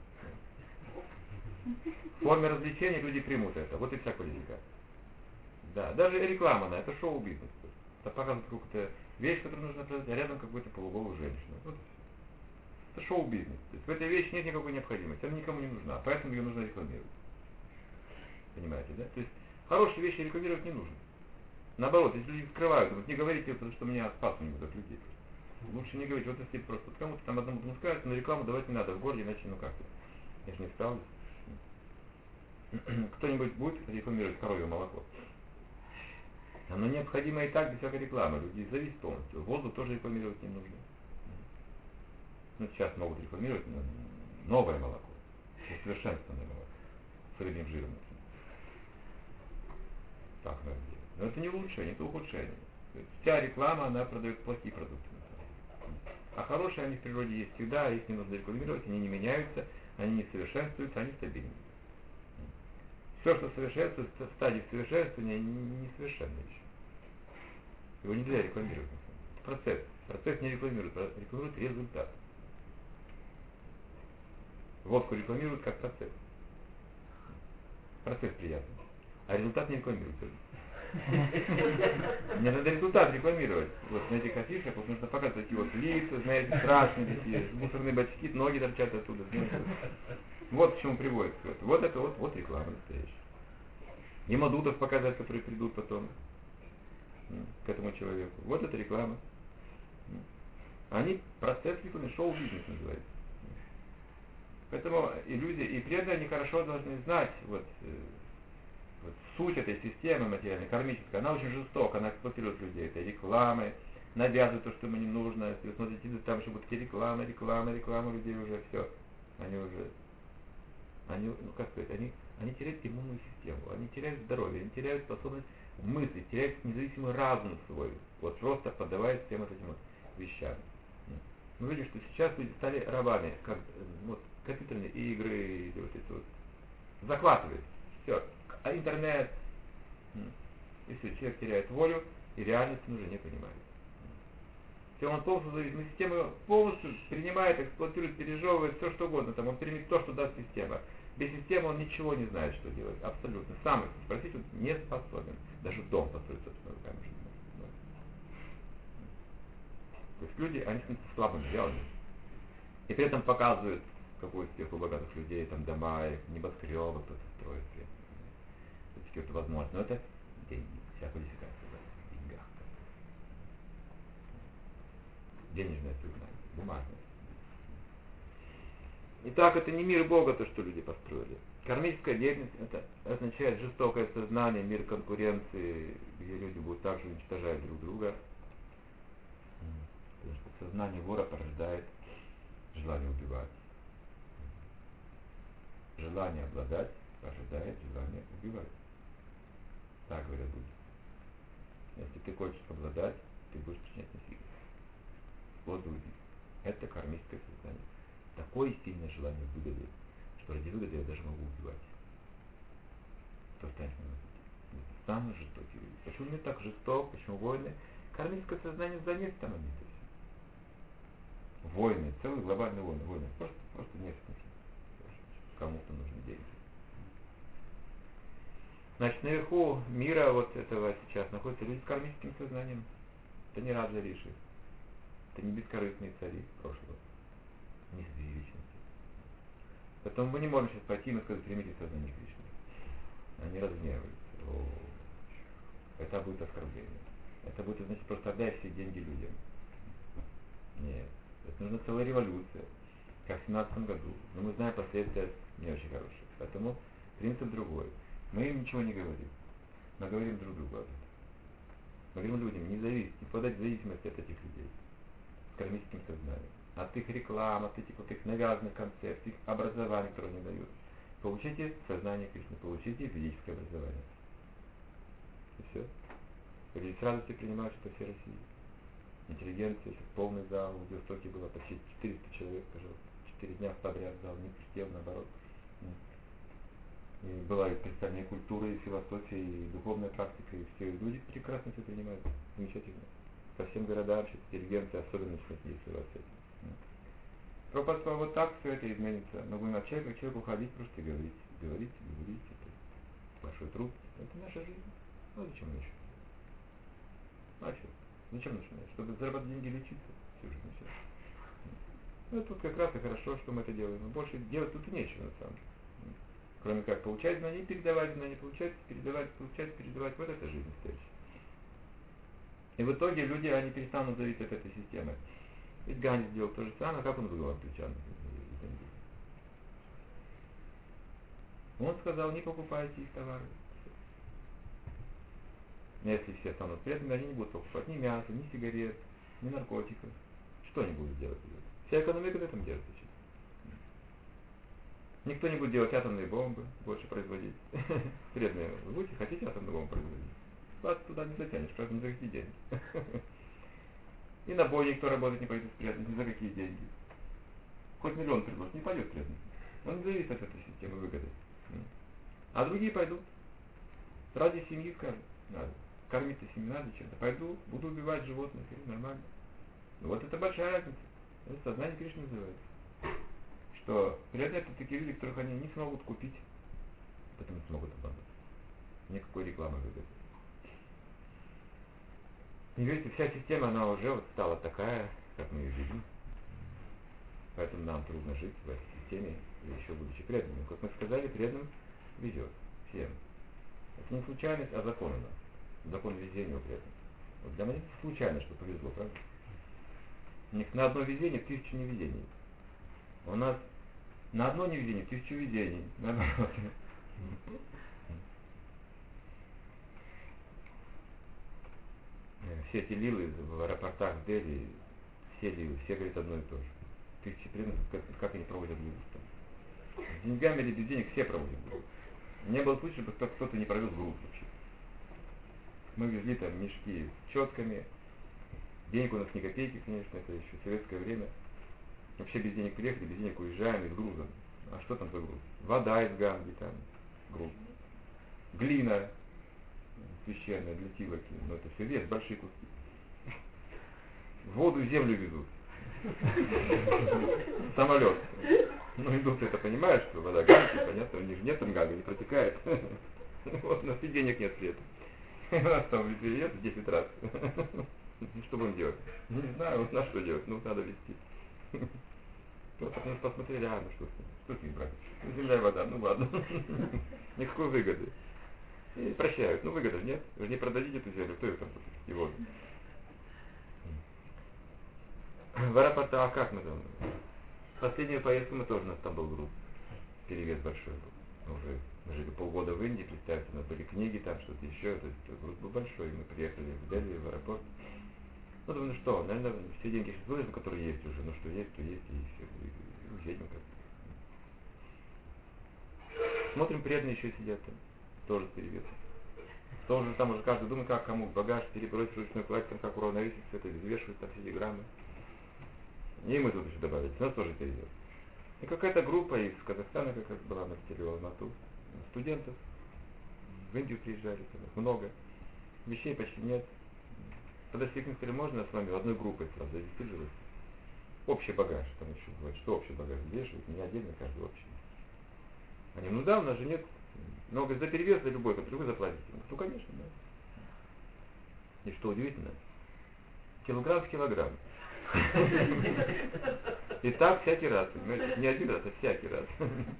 В форме развлечения люди примут это. Вот и вся квалификация. Да, даже реклама на это шоу-бизнес. Это показывает какую-то вещь, которую нужно продать, а рядом какую-то полуголую женщину. Вот это шоу-бизнес. То есть в этой вещи нет никакой необходимости. Она никому не нужна, поэтому ее нужно рекламировать. Понимаете, да? То есть хорошие вещи рекламировать не нужно. Наоборот, если люди скрывают, вот не говорите, потому что меня спасу не будут людей. Лучше не говорить, вот если просто кому-то там одному скажете, но рекламу давать не надо в городе, иначе ну как-то. Я же не справлюсь. Кто-нибудь будет рекламировать коровье молоко? Оно необходимо и так без всякой рекламы. Люди зависят полностью. Воздух тоже рекламировать не нужно. Ну, сейчас могут рекламировать новое молоко. Усовершенствованное молоко. С рыбьим жиром. Так надо делать. Но это не улучшение, это ухудшение. То есть вся реклама, она продает плохие продукты. А хорошие они в природе есть всегда, их не нужно рекламировать, они не меняются, они не совершенствуются, они стабильны. Все, что совершенствуется, в стадии совершенствования, несовершенно еще. Его нельзя рекламировать. Процесс. Процесс не рекламирует, рекламирует результат. Водку рекламируют как процесс. Процесс приятный. А результат не рекламируется. Мне надо результат рекламировать. Вот на этих афишах вот нужно показывать такие вот лица, знаете, страшные такие, мусорные бачки, ноги торчат оттуда. Знаете. Вот к чему приводит все это. Вот это вот, вот реклама настоящая. И мадутов показать, которые придут потом к этому человеку. Вот это реклама. Они процесс рекламы, шоу-бизнес называется. Поэтому иллюзия и преданные, они хорошо должны знать вот, э, вот суть этой системы материальной, кармической. Она очень жестока, она эксплуатирует людей. Это рекламы, навязывает то, что ему не нужно. Если вы смотрите, там еще будут такие рекламы, реклама, реклама людей уже все. Они уже, они, ну как сказать, они, они теряют иммунную систему, они теряют здоровье, они теряют способность мыслить, теряют независимый разум свой. Вот просто поддаваясь всем вот этим вот вещам. Мы видим, что сейчас люди стали рабами, как вот, компьютерные игры, вот это вот, захватывают. Все. А интернет. И все, человек теряет волю, и реальность он уже не понимает. Все, он полностью зависит. Но система полностью принимает, эксплуатирует, пережевывает все, что угодно. Там он примет то, что даст система. Без системы он ничего не знает, что делать. Абсолютно. Сам, если спросить, он не способен. Даже дом построить собственными руками. То есть люди, они становятся слабыми, вялыми. И при этом показывают, какой успех у богатых людей, там дома, небоскребы кто-то строит. Такие вот возможности. Но это деньги, вся квалификация в деньгах. Денежное сознание, бумажное. Итак, это не мир Бога, то, что люди построили. Кармическая деятельность, это означает жестокое сознание, мир конкуренции, где люди будут также уничтожать друг друга. Потому что сознание вора порождает желание убивать. Желание обладать порождает желание убивать. Так говорят буддисты. Если ты хочешь обладать, ты будешь причинять насилие. Вот буддизм. Это кармическое сознание. Такое сильное желание выгоды, что ради выгоды я даже могу убивать. Кто станет на пути? Это самый жестокий люди. Почему мир так жесток? Почему войны? Кармическое сознание занят там они. Войны, целые глобальные войны. Войны. Просто, просто нет смысла. Кому-то нужны деньги. Значит, наверху мира вот этого сейчас находятся люди с кармическим сознанием. Это не Раджа Риши. Это не бескорыстные цари прошлого. Не святые личности. Поэтому мы не можем сейчас пойти и сказать, примите сознание Кришны. Они разгневаются. О, это будет оскорбление. Это будет, значит, просто отдай все деньги людям. Нет. Это нужна целая революция. Как в семнадцатом году. Но мы знаем, последствия не очень хорошие. Поэтому принцип другой. Мы им ничего не говорим. Мы говорим друг другу об этом. Мы говорим людям, не зависеть, не подать в зависимость от этих людей. С кармическим сознанием. От их реклам, от этих вот их навязанных концепций, их образования, которые они дают. Получите сознание Кришны, получите ведическое образование. И все. Люди сразу все принимают, что все России. Интеллигенция, полный зал, в Владивостоке было почти четыреста человек, пожалуйста. Четыре дня подряд зал не пустел, наоборот. И была и представление культуры, и философии, и духовная практика, и все. И люди прекрасно все принимают. Замечательно. По всем городам, сейчас интеллигенция особенно начнет действовать с этим. Пропад сказал, вот так все это изменится. Но будем от человека к человеку ходить, просто говорить. Говорить, говорить. Это большой труд. Это наша жизнь. Ну зачем еще? А что? Зачем начинать? Чтобы зарабатывать деньги, лечиться всю жизнь. Все. Ну тут как раз и хорошо, что мы это делаем. Но больше делать тут и нечего на самом деле. Кроме как получать знания, передавать знания, получать, передавать, получать, передавать. Вот это жизнь настоящая. И в итоге люди, они перестанут зависеть от этой системы. Ведь Ганди сделал то же самое, как он вывел англичан. Он сказал, не покупайте их товары. Если все станут преданными, они не будут покупать ни мяса, ни сигарет, ни наркотиков. Что они будут делать? Вся экономика на этом держится. Никто не будет делать атомные бомбы, больше производить. Преданные, вы будете, хотите атомную бомбу производить? Вас туда не затянешь, правда, ни за какие деньги. И на бой никто работать не пойдет с преданными, ни за какие деньги. Хоть миллион предложит, не пойдет преданный. Он не зависит от этой системы выгоды. А другие пойдут. Ради семьи скажут, надо. Кормить-то семью надо чем-то. Пойду, буду убивать животных, и нормально. Вот это большая разница. Это сознание Кришны называется. Что преданные это такие люди, которых они не смогут купить, поэтому смогут обмануть. Никакой рекламы выгоды. И видите, вся система, она уже вот стала такая, как мы ее видим. Поэтому нам трудно жить в этой системе, еще будучи преданными. Как мы сказали, преданным везет всем. Это не случайность, а закон у нас. Закон везения у преданных. Вот для меня это случайно, что повезло, правда? У них на одно видение тысячу невидений. У нас на одно невидение тысячу видений. Наоборот. Все эти лилы в аэропортах в Дели, все лилы, все говорят одно и то же. Тысячи преданных, как, как они проводят груз там. С деньгами или без денег все проводят груз. Не было случая, чтобы кто-то не провел груз вообще. Мы везли там мешки с четками. Денег у нас ни копейки, конечно, это еще советское время. Вообще без денег приехали, без денег уезжаем и с грузом. А что там за груз? Вода из Ганги, там груз. Глина священная для тилоки. Но это все вес, большие куски. Воду и землю везут. Самолет. Ну, индусы это понимают, что вода Ганги, понятно, у них нет там Ганги, не протекает. Вот, у нас и денег нет света. У нас там перейдет в десять раз. Ну, что будем делать? Не знаю, вот на что делать, ну, надо везти. Вот так мы посмотрели, а, ну что с ним, что с ним брать? Земля и вода, ну ладно. Никакой выгоды. И прощают, ну выгоды нет. Вы же не продадите эту землю, кто ее там купит? И воду. В аэропортах, а как мы там? Последнюю поездку мы тоже, у нас там был груз. Перевес большой был. Мы уже мы жили полгода в Индии, представьте, у нас были книги там, что-то еще. То есть груз был большой, мы приехали в Дели, в аэропорт. Ну, думаю, ну что, наверное, все деньги сейчас выложены, которые есть уже. Ну, что есть, то есть, и все. И, и уедем как-то. Смотрим, преданные еще сидят там. Тоже с перевесом. Тоже там уже каждый думает, как кому багаж перебросить в ручную кладь, там как уравновесить все это, взвешивать там все эти граммы. И мы тут еще добавить. У нас тоже перевес. И какая-то группа из Казахстана как раз была, на Алмату, студентов. В Индию приезжали, там их много. Вещей почти нет. Подошли к ним, сказали, можно с вами одной группой сразу зарегистрироваться? Общий багаж, там еще бывает, что общий багаж вешают, не отдельно, каждый общий. Они, ну да, у нас же нет, но говорит, за перевес, за любой, который вы заплатите. Ну, конечно, да. И что удивительно, килограмм в килограмм. И так всякий раз, понимаете, не один раз, а всякий раз.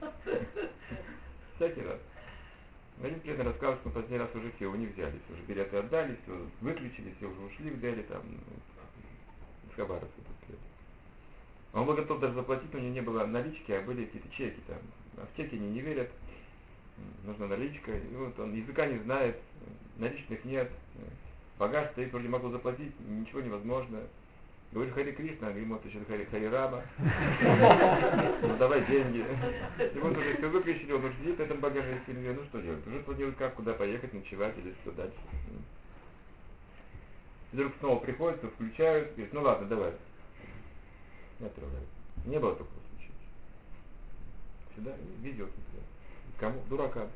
Всякий раз. Один преданный рассказывал, что последний раз уже все, его не взялись, уже билеты отдали, все выключили, все уже ушли в Дели, там, из Хабаровска. Он был готов даже заплатить, но у него не было налички, а были какие-то чеки там. А в чеки они не верят, нужна наличка, и вот он языка не знает, наличных нет, багаж стоит, вроде могу заплатить, ничего невозможно. Говорит, Хари Кришна, ему отвечает Хари, Хари Рама. Ну давай деньги. И вот уже все выключили, он уже сидит на этом багаже, ну что делать? Уже планирует, как, куда поехать, ночевать или что дальше. Вдруг снова приходят, включают, говорит, ну ладно, давай. Не отправляют. Не было такого случая. Сюда везет. Кому? Дуракам.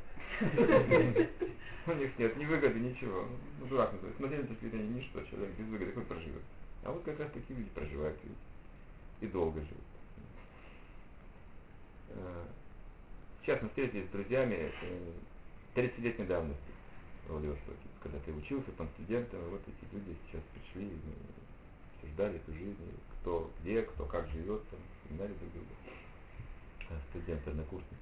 У них нет ни выгоды, ничего. Ну, дурак называется. Смотрели, точки зрения, ничто, человек без выгоды, как проживет. А вот как раз такие люди проживают ведь. И долго живут. Сейчас мы встретились с друзьями тридцатилетней давности в Владивостоке. Когда ты учился там студентом, вот эти люди сейчас пришли, обсуждали эту жизнь, кто где, кто как живет, там, вспоминали друг друга. Студенты, однокурсники.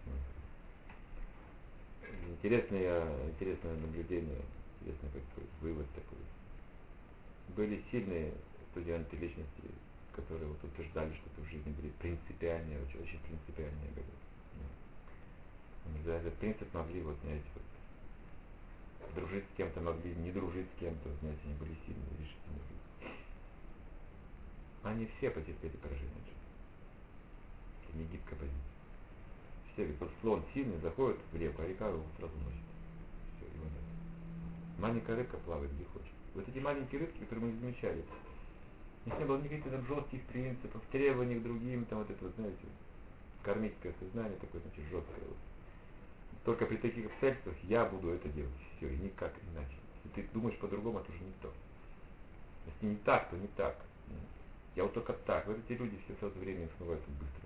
Интересное, интересное наблюдение, интересный какой вывод такой. Были сильные студенты личности, которые вот утверждали, что в жизни были принципиальные, очень, очень принципиальные были. Они за этот принцип могли, вот, знаете, вот, дружить с кем-то, могли не дружить с кем-то, знаете, они были сильные, решительные. Они все потерпели поражение. Это не гибкая позиция. Все, ведь вот слон сильный, заходит в реку, а река его сразу носит. Все, его нет. Маленькая рыбка плавает где хочет. Вот эти маленькие рыбки, которые мы замечали, у них не было никаких там жестких принципов, требований к другим, там вот это вот, знаете, кармическое сознание такое, значит, жесткое. Вот. Только при таких обстоятельствах я буду это делать. Все, и никак иначе. Если ты думаешь по-другому, это уже не то. Если не так, то не так. Я вот только так. Вот эти люди все сразу временем смываются быстро.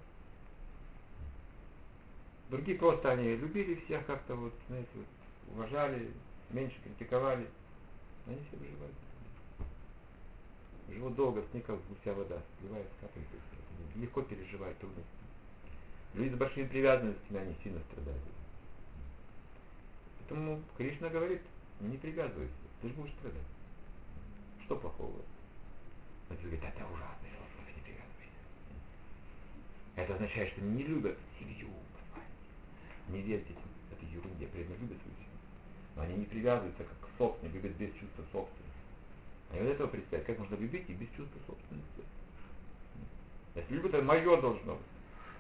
Другие просто они любили всех как-то вот, знаете, вот, уважали, меньше критиковали. Они все выживали. Живут долго, с них как гуся вода, сливает, капает. Легко переживают трудности. Люди с большими привязанностями, они сильно страдают. Поэтому Кришна говорит, не привязывайся, ты же будешь страдать. Что плохого? А ты говоришь, это ужасная философия. Это означает, что не любят семью. Не верьте этим, этой ерунде. Преданные любят свою семью. Но они не привязываются как к собственности, любят без чувства собственности. Они вот этого представляют, как можно любить и без чувства собственности. Если любят, это мое должно быть.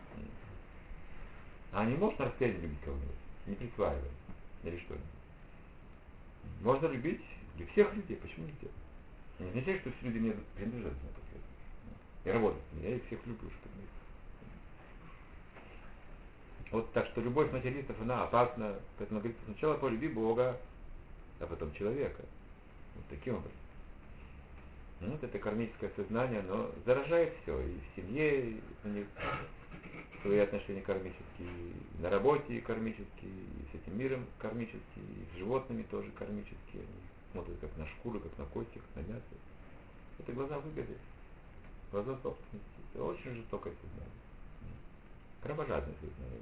А не можно расстояние любить кого-нибудь, не присваивая. Или что-нибудь. Можно любить для всех людей, почему нельзя? Не означает, что все люди мне принадлежат на последнее. И работать с ними, я их всех люблю, что ли. Вот так что любовь материалистов, она опасна. Поэтому говорится, сначала полюби Бога, а потом человека. Вот таким образом. Ну, вот это кармическое сознание, оно заражает все. И в семье и у них свои отношения кармические, и на работе кармические, и с этим миром кармические, и с животными тоже кармические. Они смотрят как на шкуру, как на кости, как на мясо. Это глаза выгоды, глаза собственности. Это очень жестокое сознание. Кровожадное сознание.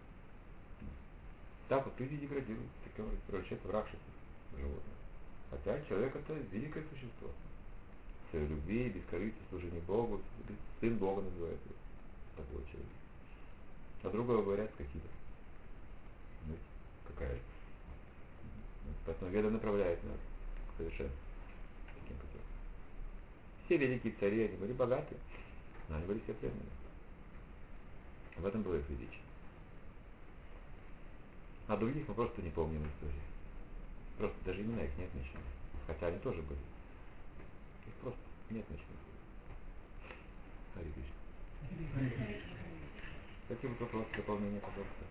Так вот люди деградируют, таким образом превращаются в ракшасов, животных. Хотя человек это великое существо. В своей любви, бескорыстии, служении Богу, сын Бога называется такой человек. А другого говорят какие-то. Ну, какая. Поэтому Веда направляет нас к совершенству. Таким путем. Все великие цари, они были богаты, но они были все преданными. В этом было их величие. А других мы просто не помним истории. Просто даже имена их не отмечены. Хотя они тоже были. Их просто не отмечены. Хари Кришна. Какие будут вопросы, дополнения, пожалуйста?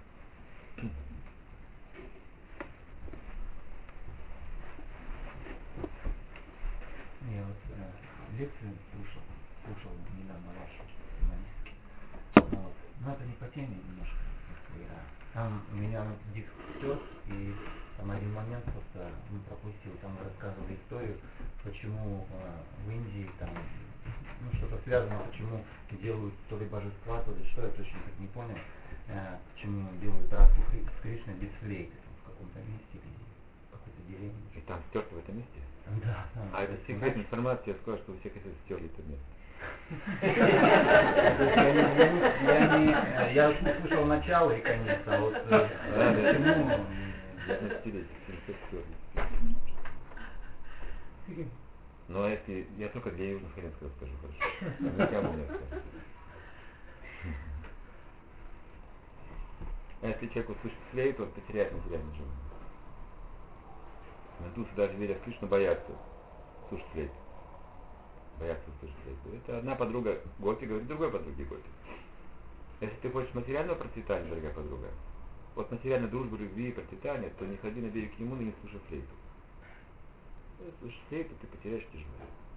Я вот э, лекцию слушал, слушал недавно вашу журналистскую. Вот. Но это не по теме немножко. Я, там меня диск стер, и там один момент просто ну, пропустил. Там рассказывали историю, почему э, в Индии там ну, что-то связано, почему делают то ли божества, то ли что, я точно так не понял, э, почему делают расу с Кришной без флейты там, в каком-то месте или в какой-то деревне. И там стерто в этом месте? Да, да. А это секретная информация, я сказал, что вы все хотят стерли это место. Я не, я уж не слышал начало и конец, а вот почему... Ну, а если... Я только для Южно-Сахалинска расскажу, хорошо? Никому не расскажу. А если человек услышит флейту, он потеряет материальную жизнь. Индусы, даже веря в Кришну, боятся слушать флейту. Боятся услышать флейту. Это одна подруга Гопи говорит другой подруге Гопи. Если ты хочешь материального процветания, дорогая подруга, вот материальной дружбы, любви и процветания, то не ходи на берег Ямуны и не слушай флейту. Если слушаешь флейту, ты потеряешь тяжело.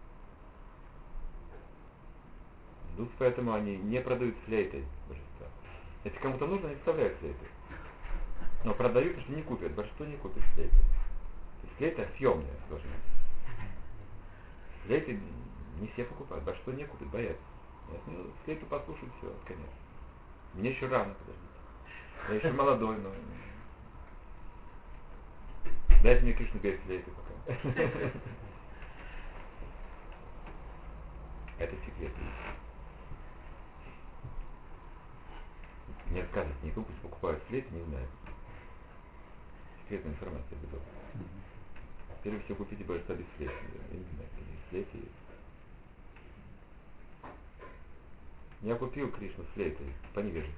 Индусы поэтому они не продают флейтой божества. Если кому-то нужно, они вставляют флейты. Но продают, потому что не купят. Божество не купит флейты. Флейта съемная должна быть. Флейты не все покупают, божество не купит, боятся. Ну, флейту послушают, все, конец. Мне еще рано, подождите. Я еще молодой, но... Дайте мне Кришну без флейты пока. Это секрет. Мне скажут, никто пусть покупают флейты, не знаю. Секретная информация, без опыта. Теперь вы все купите божества без флейты. Я не знаю, без флейты есть. Я купил Кришну с флейтой по невежеству.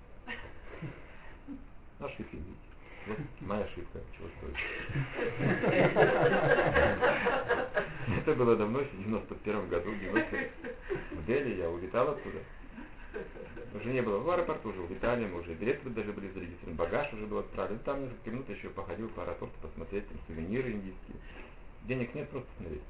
Ошибки, видите. Вот моя ошибка, чего стоит. Это было давно, еще в девяносто первом году, в Дели, я улетал оттуда. Уже не было в аэропорту, уже улетали, мы уже билеты даже были зарегистрированы, багаж уже был отправлен. Там несколько минут еще походил по аэропорту, посмотреть там сувениры индийские. Денег нет, просто смотреть.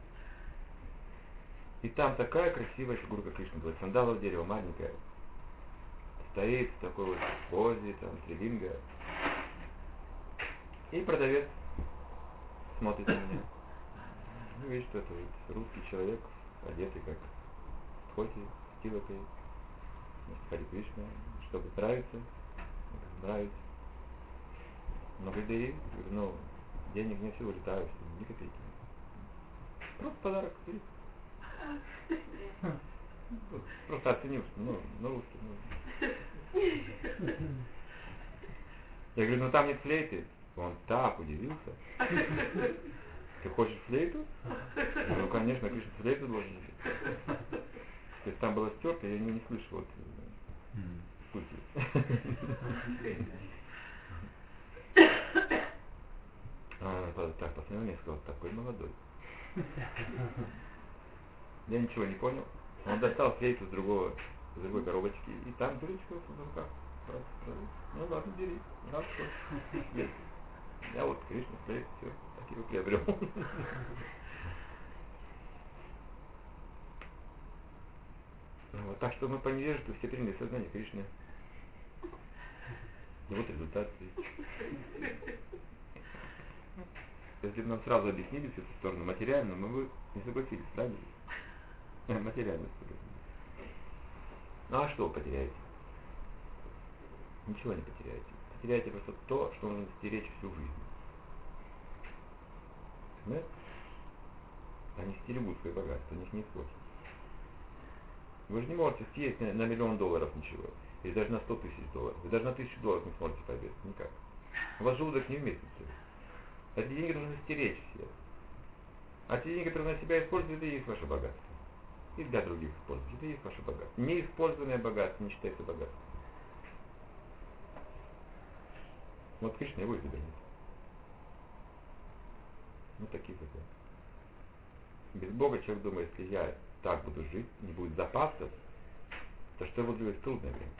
И там такая красивая фигурка Кришны была, сандаловое дерево маленькое. Стоит в такой вот позе, там, трилинга. И продавец смотрит на меня. Ну, видит, что это вот русский человек, одетый как в хоте, с тилокой. Может, Хари Кришна, чтобы нравится, нравится. Но говорит, да и, говорю, ну, денег не все улетают, ни копейки. Просто подарок, видите. Просто оценил, что ну, на русский. Ну. Я говорю, ну там нет флейты. Он так удивился. Ты хочешь флейту? Я говорю, ну конечно, Кришна флейту должен быть. То есть там было стерто, я не, не слышу вот сути. А, так, посмотрел меня и сказал, такой молодой. Я ничего не понял. Он достал флейту с другого, с другой коробочки, и там дырочка в руках. Ну ладно, бери. На что? Я вот Кришна флейт, все, так его приобрел. Вот, так что мы по невежеству все приняли сознание Кришны. И вот результат здесь. Если бы нам сразу объяснили всю эту сторону материальную, мы бы не согласились, правильно? Материальную сторону. Ну а что вы потеряете? Ничего не потеряете. Потеряете просто то, что нужно стеречь всю жизнь. Понимаете? Они стерегут свои богатства, они их не используют. Вы же не можете съесть на, на миллион долларов ничего. Или даже на сто тысяч долларов. Вы даже на тысячу долларов не сможете пообедать. Никак. У вас желудок не вместится. Эти деньги нужно стеречь все. А те деньги, которые на себя используют, это и есть ваше богатство. И для других используют. Это и есть ваше богатство. Неиспользованное богатство не считается богатством. Вот Кришна его изобретет. Вот такие законы. Без Бога человек думает, если я так буду жить, не будет запасов, то что я буду делать в трудное время?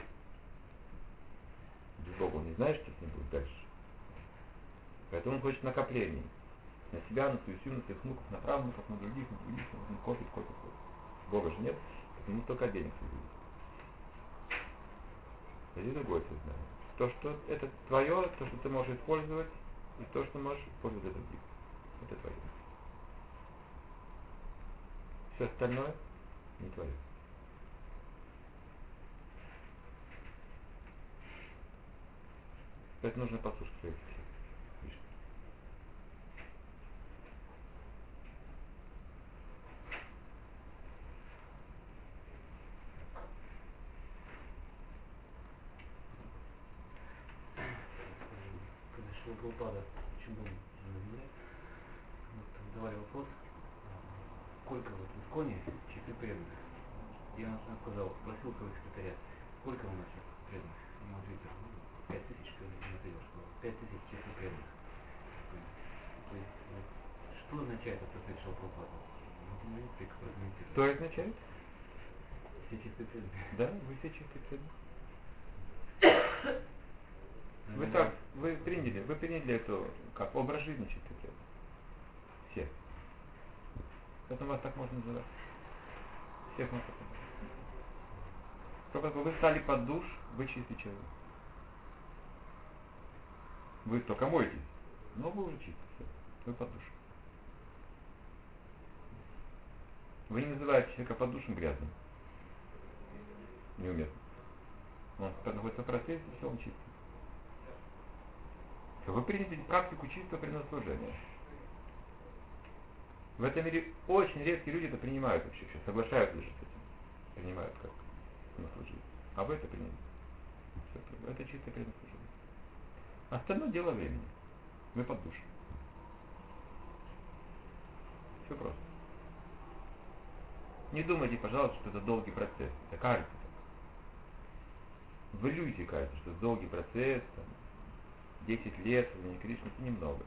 Без Бога он не знает, что с ним будет дальше. Поэтому он хочет накоплений. На себя, на свою семью, на своих внуков, на правнуков, на других, на других, он копит, копит, копит. Бога же нет, ему только денег соберет. Это другое сознание. То, что это твое, то, что ты можешь использовать, и то, что можешь использовать для других. Это твое. Все остальное не твое. Это нужно послушать своих всех. Когда Шрила Прабхупада очень был на земле, вот задавали вопрос, сколько вот в Исконе чистых преданных. И он сказал, спросил своего секретаря, сколько у нас сейчас преданных? Ему ответил, ну, пять тысяч, он ответил, что пять тысяч чистых преданных. То есть, вот, что означает это ответ Шрила Прабхупада? Вот он не прокомментирует. Что означает? Все чистые преданные. Да, вы все чистые преданные. Вы так, вы приняли, вы приняли это как образ жизни чистый преданный. Все. Поэтому вас так можно называть. Всех можно так называть. Только вы стали под душ, вы чистый человек. Вы только моетесь, но вы уже чистый. Все. Вы под душ. Вы не называете человека под душем грязным. Неуместно. Он находится в процессе, все, он чистый. Вы приняли практику чистого преданнослужения. В этом мире очень редкие люди это принимают вообще, соглашаются лишь с этим. Принимают как преданнослужение. А вы это приняли. Все, это чистое преданнослужение. Остальное дело времени. Вы под душем. Все просто. Не думайте, пожалуйста, что это долгий процесс. Это кажется так. В иллюзии кажется, что это долгий процесс, там, десять лет, служения Кришне, это немного.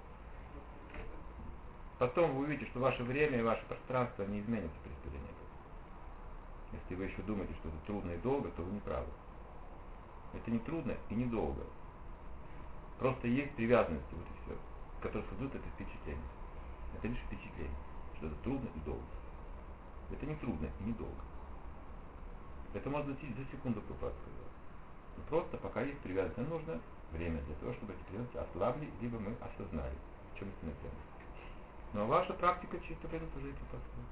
Потом вы увидите, что ваше время и ваше пространство не изменится при исполнении этого. Если вы еще думаете, что это трудно и долго, то вы не правы. Это не трудно и не долго. Просто есть привязанности, вот и все, которые создают это впечатление. Это лишь впечатление, что это трудно и долго. Это не трудно и не долго. Это можно достичь за секунду, Прабхупада сказал. Но просто пока есть привязанность, нам нужно время для того, чтобы эти привязанности ослабли, либо мы осознали, в чем истинная ценность. Но ваша практика чисто преданнослужения подходит.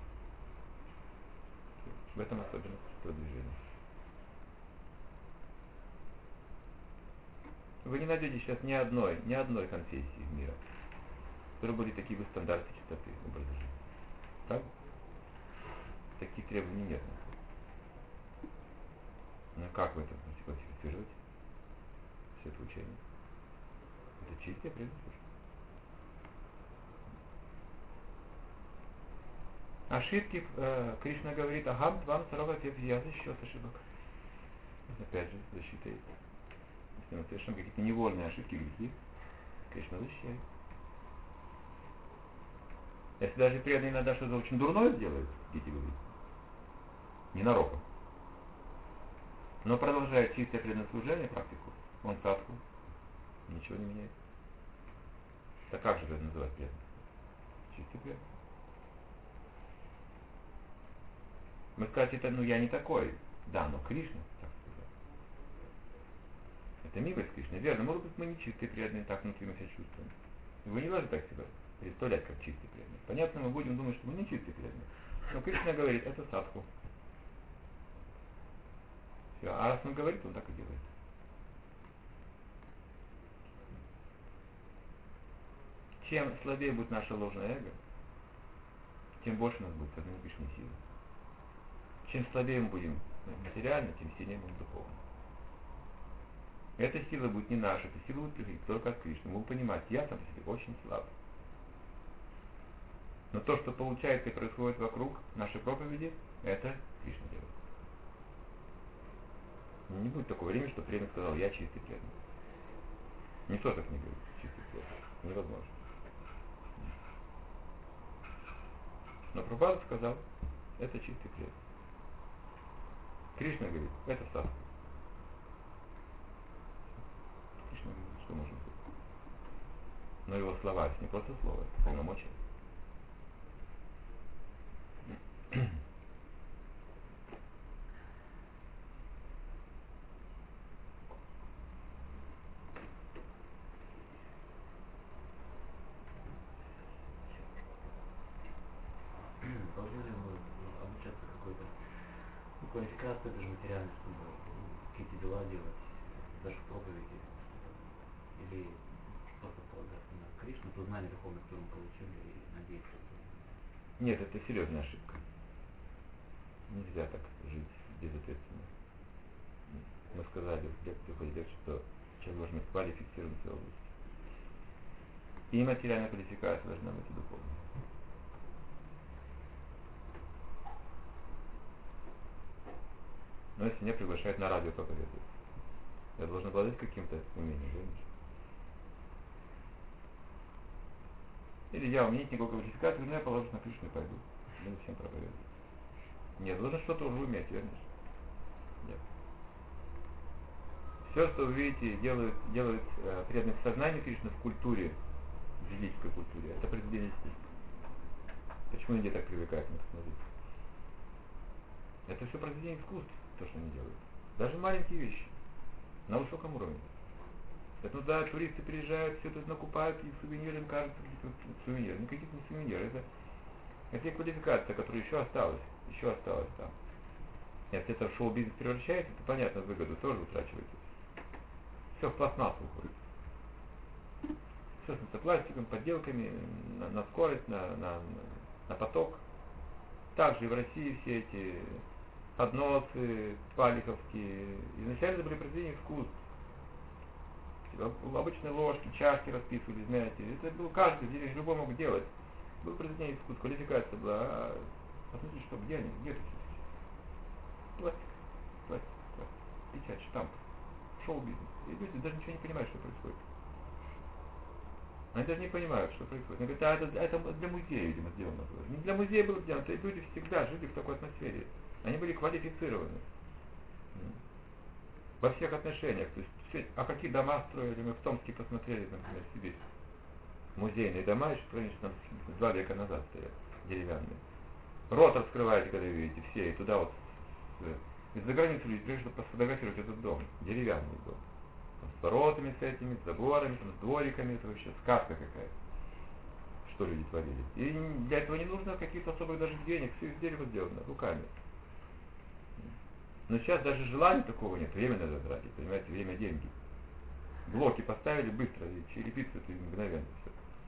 В этом особенность этого движения. Вы не найдете сейчас ни одной, ни одной конфессии мира, в которой были такие бы стандарты чистоты образа жизни. Правда? Таких требований нет. Ну как вы это классифицируете? Все это учение. Это чистое преданное служение. Ошибки, э, Кришна говорит, агам твам саравати, я защищу от ошибок. Опять же, защита есть. Если мы совершим какие-то невольные ошибки, грехи, Кришна защищает. Если даже преданный иногда что-то очень дурное сделает, Гити говорит, ненароком, но продолжает чистое преданное служение, практику, он садху, ничего не меняет. Так как же это называть преданным? Чистый преданный. Мы скажете, это, ну я не такой. Да, но Кришна, так сказать. Это милость Кришны, верно. Может быть, мы не чистые преданные, так внутри мы себя чувствуем. Вы не должны так себя представлять, как чистый преданный. Понятно, мы будем думать, что мы не чистые преданные. Но Кришна говорит, это садху. Все. А раз он говорит, он так и делает. Чем слабее будет наше ложное эго, тем больше у нас будет сознание Кришны силы. Чем слабее мы будем материально, тем сильнее мы будем духовно. Эта сила будет не наша, эта сила будет приходить только от Кришны. Мы будем понимать, я сам по себе очень слаб. Но то, что получается и происходит вокруг нашей проповеди, это Кришна делает. Не будет такого времени, что преданный сказал, я чистый преданный. Никто так не говорит, чистый преданный. Невозможно. Но Прабхупада сказал, это чистый преданный. Кришна говорит, это садху. Кришна говорит, что можно быть. Но его слова, это не просто слово, это полномочия. Должны ли мы обучаться какой-то ну, квалификации, даже материальной, чтобы ну, какие-то дела делать, даже проповеди, или просто полагаться на Кришну, то знание духовное, которое мы получили, и надеяться, что... Нет, это серьезная ошибка. Нельзя так жить безответственно. Мы сказали в лекции, что человек должен быть квалифицирован в своей области. И материальная квалификация должна быть и духовная. Но если меня приглашают на радио проповедовать, я должен обладать каким-то умением, верно? Или я, у меня нет никакой квалификации, но я положусь на Кришну и пойду. Буду всем проповедовать. Нет, должен что-то уже уметь, верно? Нет. Все, что вы видите, делают, делают э, преданных сознания Кришны в культуре, в ведической культуре, это произведение искусства. Почему Индия так привлекает на посмотреть? Это все произведение искусства, то, что они делают. Даже маленькие вещи, на высоком уровне. Это, ну да, туристы приезжают, все это накупают, и сувениры им кажутся какие-то сувениры. Никаких не сувениры, это, это квалификация, которая еще осталась, еще осталась там. Если это в шоу-бизнес превращается, то понятно, выгоду тоже утрачивается. Все в пластмассу уходит. Все с пластиком, подделками, на, на скорость, на, на, на поток. Также и в России все эти подносы, палиховские, изначально были произведения искусств. Обычные ложки, чашки расписывали, знаете. Это был каждый, здесь любой мог делать. Было произведение искусства, квалификация была. А посмотрите, что, где они, где это все? Пластик, пластик, пластик, печать, штамп, шоу-бизнес. И люди даже ничего не понимают, что происходит. Они даже не понимают, что происходит. Они говорят, а это, это для музея, видимо, сделано было. Не для музея было сделано, это люди всегда жили в такой атмосфере. Они были квалифицированы. Во всех отношениях. То есть, все, а какие дома строили? Мы в Томске посмотрели, например, в Сибирь. Музейные дома еще, конечно, там два века назад стоят, деревянные. Рот раскрываете, когда видите, все, и туда вот из-за границы люди приезжают, чтобы сфотографировать этот дом. Деревянный дом. Там, с воротами с этими, с заборами, там, с двориками, это вообще сказка какая-то. Что люди творили. И для этого не нужно каких-то особых даже денег, все из дерева сделано, руками. Но сейчас даже желания такого нет, время надо тратить, понимаете, время деньги. Блоки поставили быстро, и черепица это мгновенно все.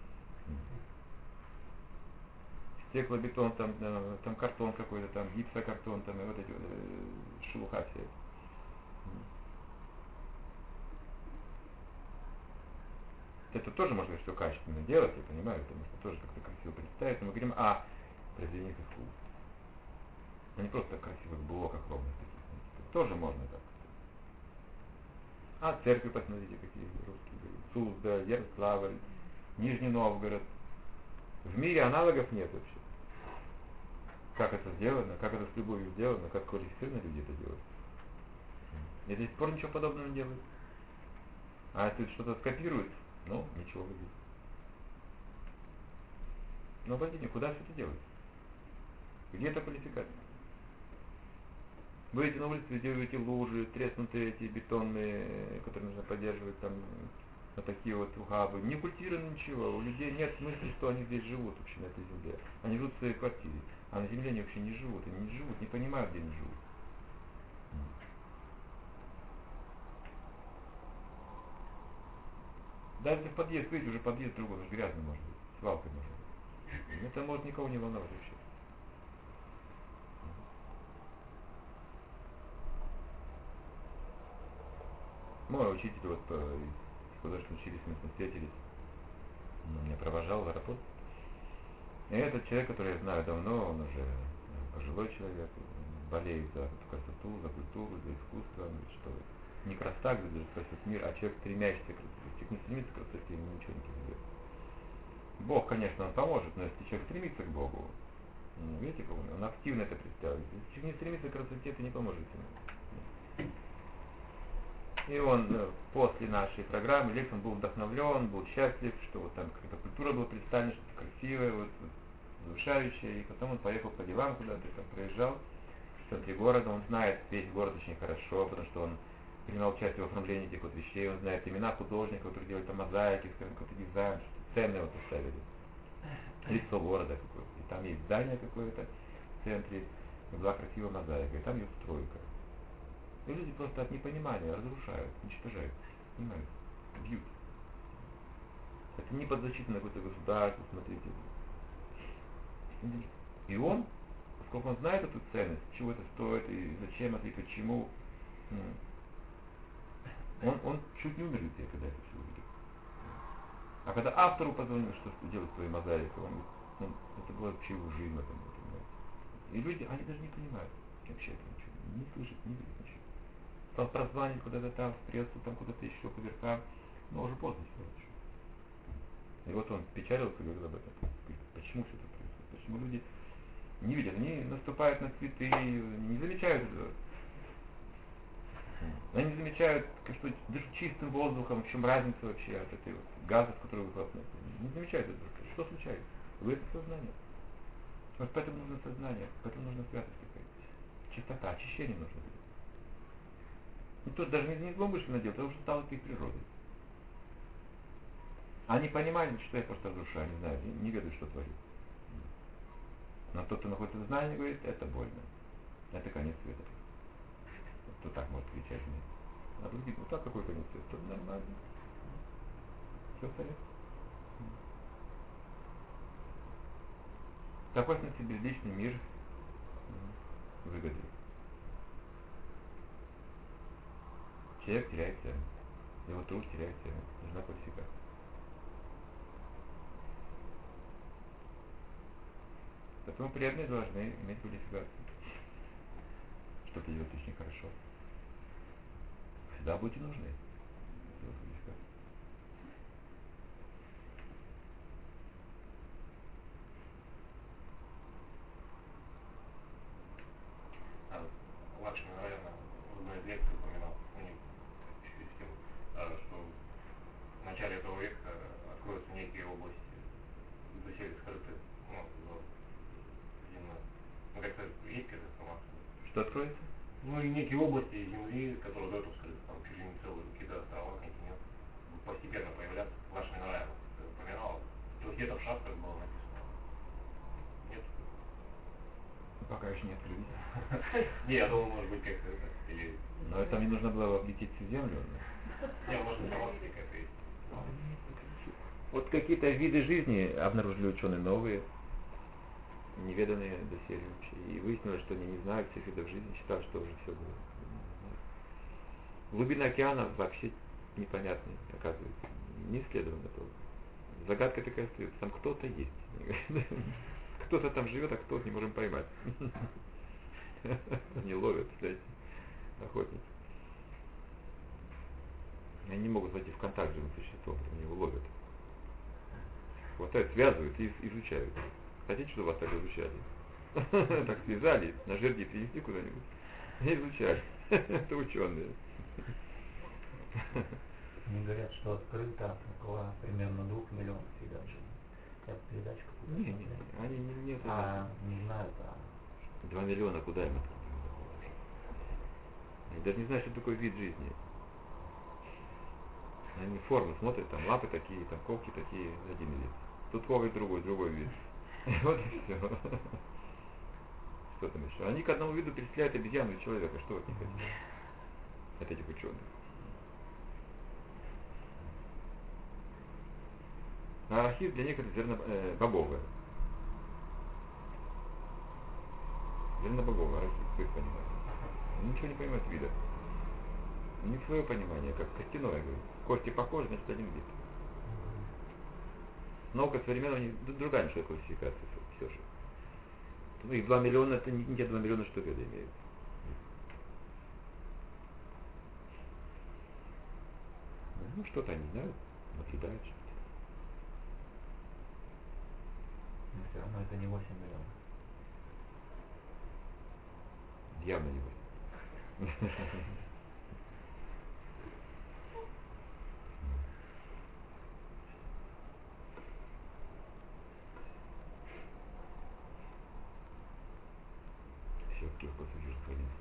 Стеклобетон, там, там картон какой-то, там гипсокартон, там и вот эти вот, э, шелуха вся. Это тоже можно все качественно делать, я понимаю, потому что тоже как-то красиво представить, но мы говорим о произведениях искусства. А не просто красивых блоках ровных таких. Тоже можно так. А церкви посмотрите, какие русские были. Суздаль, Ярославль, Нижний Новгород. В мире аналогов нет вообще. Как это сделано, как это с любовью сделано, как квалифицированно люди это делают. И до сих пор ничего подобного не делают. А если что-то скопируют, ну, ничего выйдет. Но подождите, куда все это делать? Где эта квалификация? Вы эти на улице делаете лужи, треснутые эти бетонные, которые нужно поддерживать, там, вот такие вот ухабы. Не культивировано ничего. У людей нет мысли, что они здесь живут вообще на этой земле. Они живут в своей квартире. А на земле они вообще не живут. Они не живут, не понимают, где они живут. Даже если в подъезд выйдешь, уже подъезд другой, уже грязный может быть, свалкой может быть. Это может никого не волновать вообще. Мой учитель вот из художественного училища мы с ним встретились, он меня провожал в аэропорт. И этот человек, который я знаю давно, он уже пожилой человек, болеет за красоту, за культуру, за искусство, он говорит, что не красота, говорит, спасет мир, а человек, стремящийся к красоте. Человек не стремится к красоте, ему ничего не произойдет. Бог, конечно, он поможет, но если человек стремится к Богу, ну, видите, как он, он активно это представляет. Если человек не стремится к красоте, это не поможет ему. И он э, после нашей программы лекции он был вдохновлен, был счастлив, что вот там какая-то культура была представлена, что-то красивое, вот, вот, возвышающее. И потом он поехал по делам куда-то, там проезжал в центре города. Он знает весь город очень хорошо, потому что он принимал участие в оформлении этих вот вещей. Он знает имена художников, которые делают там мозаики, скажем, какой-то дизайн, что-то ценное вот оставили. Лицо города какое-то. И там есть здание какое-то в центре, и была красивая мозаика, и там ее стройка. И люди просто от непонимания разрушают, уничтожают, понимаете, бьют. Это не подзащитно какое-то государство, смотрите. И он, поскольку он знает эту ценность, чего это стоит, и зачем это, и почему, он, он чуть не умер, когда это все увидел. А когда автору позвонил, что делать свою мозаику, он, он, это была вообще его жизнь в этом, понимаете. И люди, они даже не понимают вообще этого ничего, не слышат, не видят ничего. Стал прозванивать куда-то там, в прессу, там куда-то еще по верхам, но уже поздно все. И вот он печалился, говорил об этом. Говорит, почему все это происходит? Почему люди не видят, они наступают на цветы, не замечают этого. Они не замечают, что дышат чистым воздухом, в чем разница вообще от этой вот газов, которые выхлопывают. Не замечают этого. Что случается? Вы это сознание. Вот поэтому нужно сознание, поэтому нужна святость какая-то. Чистота, очищение нужно. И тут даже не, не злоумышленно делать, это уже стало их природой. Они понимают, что я просто разрушаю, не знаю, не, не ведают, что творю. Но тот, кто находится в знании, говорит, это больно. Это конец света. Кто так может кричать мне. А другие, ну так какой конец света? Тут нормально. Все в порядке. Такой, в смысле, безличный мир выгоды. Человек теряет цену. Его труд теряет цену. Нужна квалификация. Поэтому преданные должны иметь квалификацию. Что-то делать очень хорошо. Всегда будете нужны. А Лакшми, наверное, в одной из лекций упоминал, ну не через тему, что в начале этого века откроются некие области, доселе скрыты, ну, земной. Ну, как-то есть какая-то информация? Что откроется? Ну, и некие области земли, которые до этого скрыты, там чуть ли не целые какие-то острова, континент, будут постепенно появляться. Лакшми, наверное, упоминал. То есть где-то в шахтах было написано. Нет? Пока еще не открылись. Не, я думал, может быть, как-то это, или... Но это мне нужно было облететь всю землю. Не, может, информация какая-то есть. Вот какие-то виды жизни обнаружили ученые новые, неведанные доселе вообще. И выяснилось, что они не знают всех видов жизни, считают, что уже все было. Глубина океана вообще непонятная, оказывается. Не исследовано тоже. Загадка такая остается. Там кто-то есть. Кто-то там живет, а кто-то не можем поймать. Не ловят, кстати, охотники. Они не могут войти в контакт с живым существом, они его ловят. Хватают, связывают и изучают. Хотите, чтобы вас так изучали? Так связали, на жерди принесли куда-нибудь и изучали. Это ученые. Мне говорят, что открыто около примерно двух миллионов сидят живых. Я передачу какую-то Не, не, смотрел. они не, не, А, не знаю, да. Два миллиона куда им это? Они даже не знают, что такое вид жизни. Они формы смотрят, там лапы такие, там когти такие, один вид. Тут коготь другой, другой вид. Вот и все. Что там еще? Они к одному виду причисляют обезьяну и человека. Что от них хотите? От этих ученых. А архив для них это зерно, э, бобовое. Зерно бобовое, архив, в их понимании. Они ничего не понимают в видах. У них свое понимание, как костяное, говорю. Кости похожи, значит один вид. Наука современная, у них другая немножко классификация все же. Ну и два миллиона, это не, не те два миллиона, что виды имеют. Ну что-то они знают, наблюдают что-то. Но все равно это не восемь миллионов. Явно не восемь. Все, кто послужил хранится.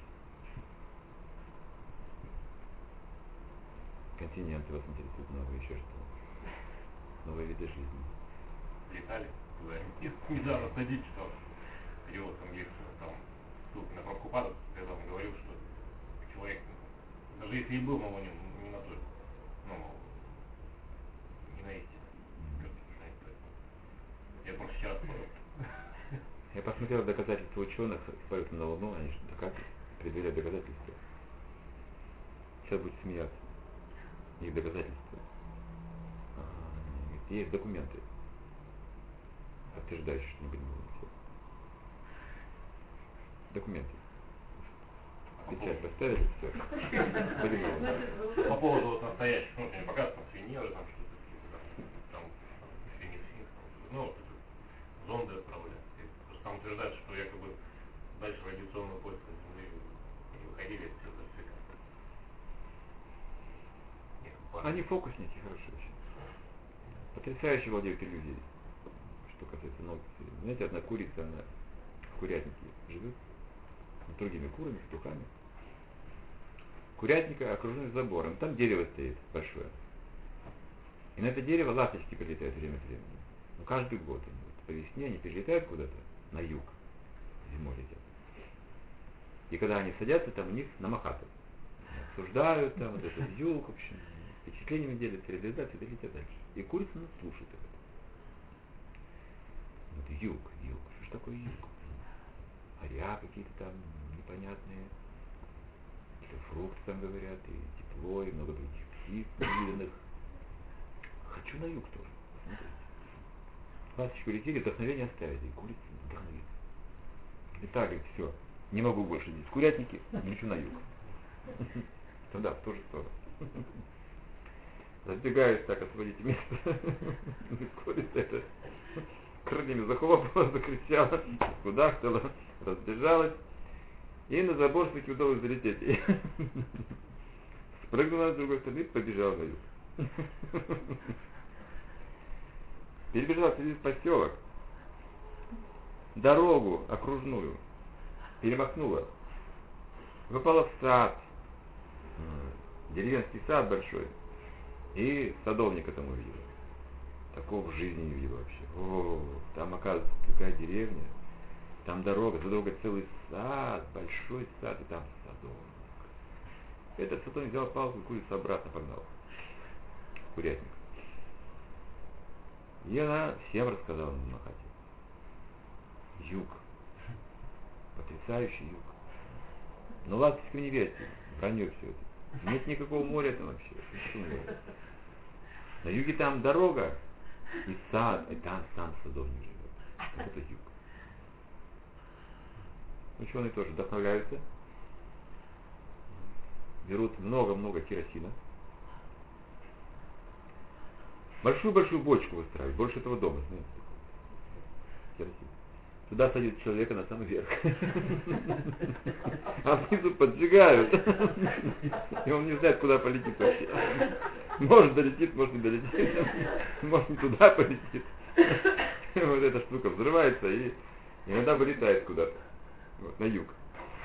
Континенты вас интересуют, новые еще что? Новые виды жизни. Летали куда-нибудь. Недавно ходить, что перевод английского, там, ссылка на Прабхупаду, когда он говорил, что человек, даже если и был, но он не, не на той, ну, не на истине. Я просто вчера спорил. Я посмотрел доказательства ученых с полетом на Луну, они же доказывают, предъявляют доказательства. Сейчас будет смеяться. Их доказательства. Ага, есть документы, подтверждающие, что не были все. Документы. Печать поставили, все. По поводу вот настоящих, ну, мне показывают, там, свиньеры, там, что-то, там, там, свиньи, свиньи, ну, вот, зонды отправляют. Потому что там утверждают, что якобы дальше радиационного поиска Земли не выходили, это все фальсификация. Они фокусники, хорошо очень. Потрясающе владеют иллюзией. Что касается ног. Знаете, одна курица, она в курятнике живет с другими курами, с петухами. Курятника окружен забором. Там дерево стоит большое. И на это дерево ласточки прилетают время от времени. Но каждый год. Вот, по весне они перелетают куда-то на юг. Зимой летят. И когда они садятся, там у них намахаты. Обсуждают там вот этот юг, в общем. Впечатлениями делятся, реализацией, и летят дальше. И курица нас слушает это. Вот юг, юг. Что ж такое юг? Моря какие-то там непонятные. Какие-то фрукты там говорят, и тепло, и много других птиц невиданных. Хочу на юг тоже. Посмотрите. Ласточку летели, вдохновение оставили. И курица вдохновится. Летали, все. Не могу больше здесь в курятнике, лечу на юг. Туда, в ту же сторону. Разбегаюсь так, освободите место. Курица это крыльями захлопала, закричала, кудахтала, разбежалась. И на забор все-таки удалось залететь. Спрыгнула с другой стороны и побежала на юг. Перебежала через поселок, дорогу окружную, перемахнула, попала в сад, деревенский сад большой, и садовника там увидела. Такого в жизни не видела вообще. О, там, оказывается, такая деревня, там дорога, за дорогой целый сад, большой сад, и там садовник. Этот садовник взял палку и курицу обратно погнал. Курятник. И она всем рассказала на Махате. Юг. Потрясающий юг. Но ласточка не верьте, вранье все это. Нет никакого моря там вообще. На юге там дорога, и сад, и там сам садовник живет. Вот это юг. Ученые тоже вдохновляются. Берут много-много керосина. Большую-большую бочку выстраивают, больше этого дома, знаете. Керосин. Туда садят человека на самый верх. А внизу поджигают. И он не знает, куда полетит вообще. Может долетит, может не долетит. Может не туда полетит. Вот эта штука взрывается и иногда вылетает куда-то. Вот, на юг.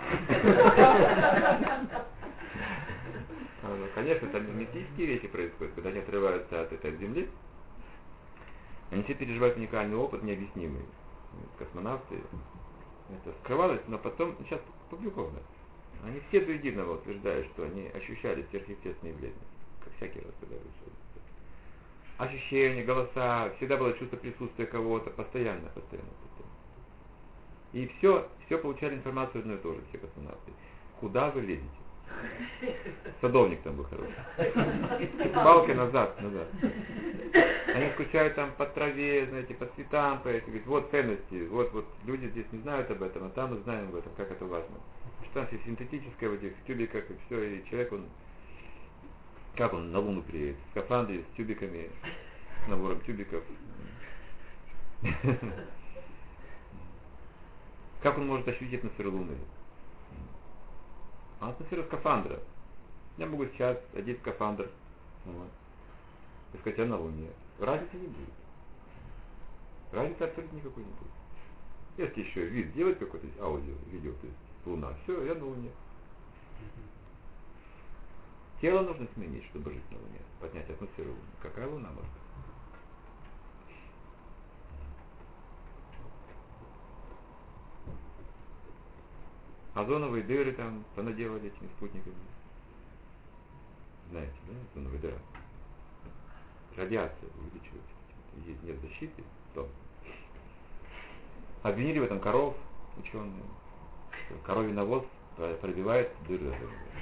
Конечно, там мистические вещи происходят, когда они отрываются от этой земли. Они все переживают уникальный опыт, необъяснимый. Космонавты. Это скрывалось, но потом, сейчас опубликовано. Они все до единого утверждают, что они ощущали сверхъестественные явления, как всякий раз, когда вышел. Ощущения, голоса, всегда было чувство присутствия кого-то, постоянно, постоянно, постоянно. И все, все получали информацию одно и то же, все космонавты. Куда вы лезете? Садовник там был хороший. Палкой назад, назад. Они скучают там по траве, знаете, по цветам, по этим. Говорят, вот ценности, вот, вот люди здесь не знают об этом, а там мы знаем об этом, как это важно. Что там все синтетическое в этих тюбиках и все, и человек, он, как он на Луну приедет? В скафандре с тюбиками, с набором тюбиков. Как он может ощутить атмосферу Луны? А атмосфера скафандра. Я могу сейчас одеть скафандр, вот, и сказать, я на Луне. Разницы не будет. Разницы абсолютно никакой не будет. Если еще вид сделать какой-то аудио, видео, то есть Луна, все, я на Луне. Тело нужно сменить, чтобы жить на Луне, поднять атмосферу Луны. Какая Луна может быть? Озоновые дыры там понаделали этими спутниками. Знаете, да, озоновые дыры? Радиация увеличивается. Есть нет защиты, то обвинили в этом коров, ученые. Коровий навоз пробивает дыры.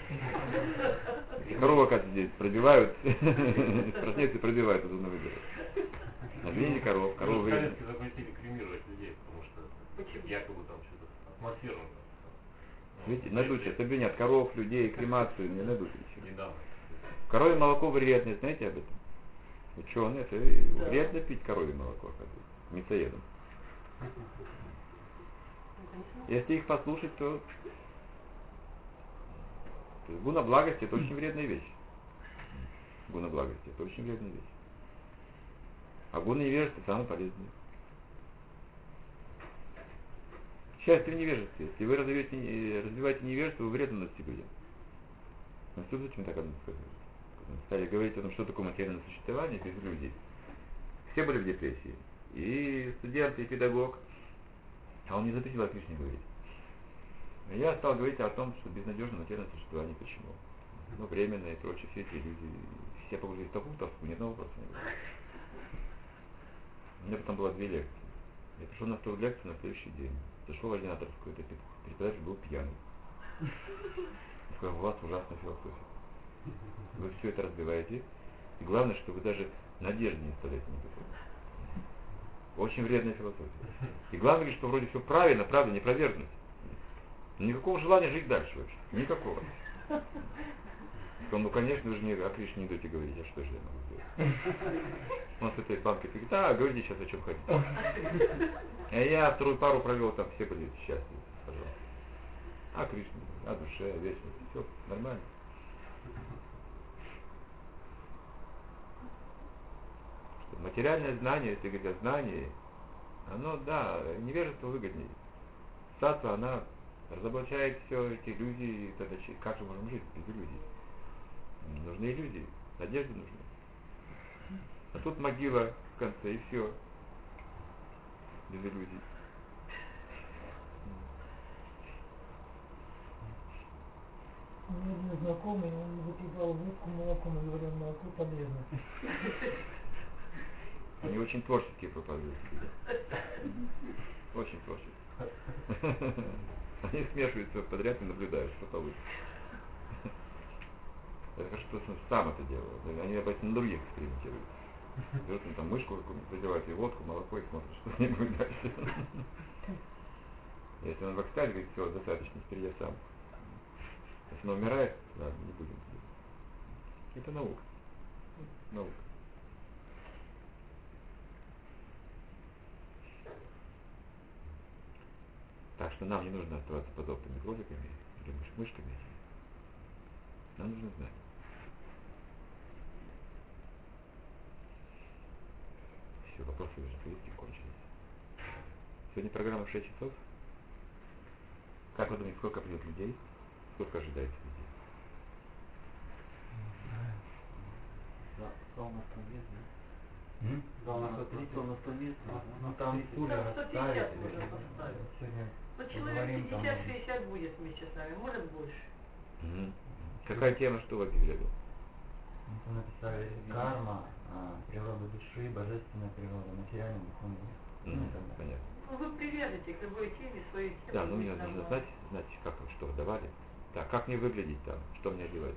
Если корова, как здесь, пробивают, спрашнеется и пробивают озоновые дыры. Обвинили коров, коровы вырезали. Запретили кремировать людей, потому что якобы там что-то атмосферно. Видите, найдут сейчас, обвинят коров, людей, кремацию, не найдут ничего. Недавно. Коровье молоко вредное, знаете об этом? Ученые, это вредно пить коровье молоко, мясоедом. Если их послушать, то, то гуна благости это очень вредная вещь. Гуна благости это очень вредная вещь. А гуна невежества самое полезное. Счастье в невежестве. Если вы развиваете, развиваете невежество, вы вредно наносите людям. Но что зачем так одно сказать? Стали говорить о том, что такое материальное существование без людей. Все были в депрессии. И студент, и педагог. А он не запретил о Кришне говорить. Я стал говорить о том, что безнадежное материальное существование. Почему? Ну, временное и прочее, все эти иллюзии. Все погрузились в такую тоску, ни одного вопроса не было. У меня потом было две лекции. Я пришел на вторую лекцию на следующий день. Зашел в ординаторскую, этот преподаватель был пьяный. Он сказал, у вас ужасная философия. Вы все это разбиваете. И главное, что вы даже надежды не оставляете никакой. Очень вредная философия. И главное, что вроде все правильно, правда, не опровергнуть. Никакого желания жить дальше вообще. Никакого. Ну, конечно, вы же мне о Кришне не идете говорить, а что же я могу сделать? Он с этой банкой говорит, да, говорите сейчас о чем хотите. А я вторую пару провел, там все были счастливы, пожалуйста. О Кришне, о душе, о вечности, все нормально. Что материальное знание, если говорить о знании, оно, да, невежество выгоднее. Сатва, она разоблачает все эти иллюзии, тогда как же можем жить без иллюзий? Нужны иллюзии, надежды нужны. А тут могила в конце, и все. Без иллюзий. У меня один знакомый, он выпивал водку, молоко, мы говорим, молоко полезно. Они очень творческие проповедуют. Очень творческие. Они смешивают все подряд и наблюдают, что получится. Это хорошо, что сам это делаю. Они обычно на других экспериментируют. Берут ну, там мышку какую-нибудь, заливают ей водку, молоко и смотрят, что с ней будет дальше. Если он в экстазе, говорит, все, достаточно, теперь я сам. Если он умирает, ладно, не будем. Это наука. Наука. Так что нам не нужно оставаться подобными кроликами или мыш мышками. Нам нужно знать. Все, вопросы уже кончились. Сегодня программа в шесть часов. Как вы думаете, сколько придет людей? Сколько ожидается людей? Зал на сто мест, да? Зал на сто тридцать, на сто мест. Ну там стулья сто пятьдесят расставить. можно поставить. Сегодня Ну, человек поговорим там. пятьдесят-шестьдесят будет вместе с нами, может больше. Угу. Какая тема, что вы объявляли? Мы написали карма, а, природа души, божественная природа, материальный духовный мир. Угу. Ну, и так далее. Понятно. Ну, вы привяжете к любой теме свои темы. Да, ну мне будет нужно нормально. знать, знать, как вы что давали. Так, как мне выглядеть там? Что мне одевать?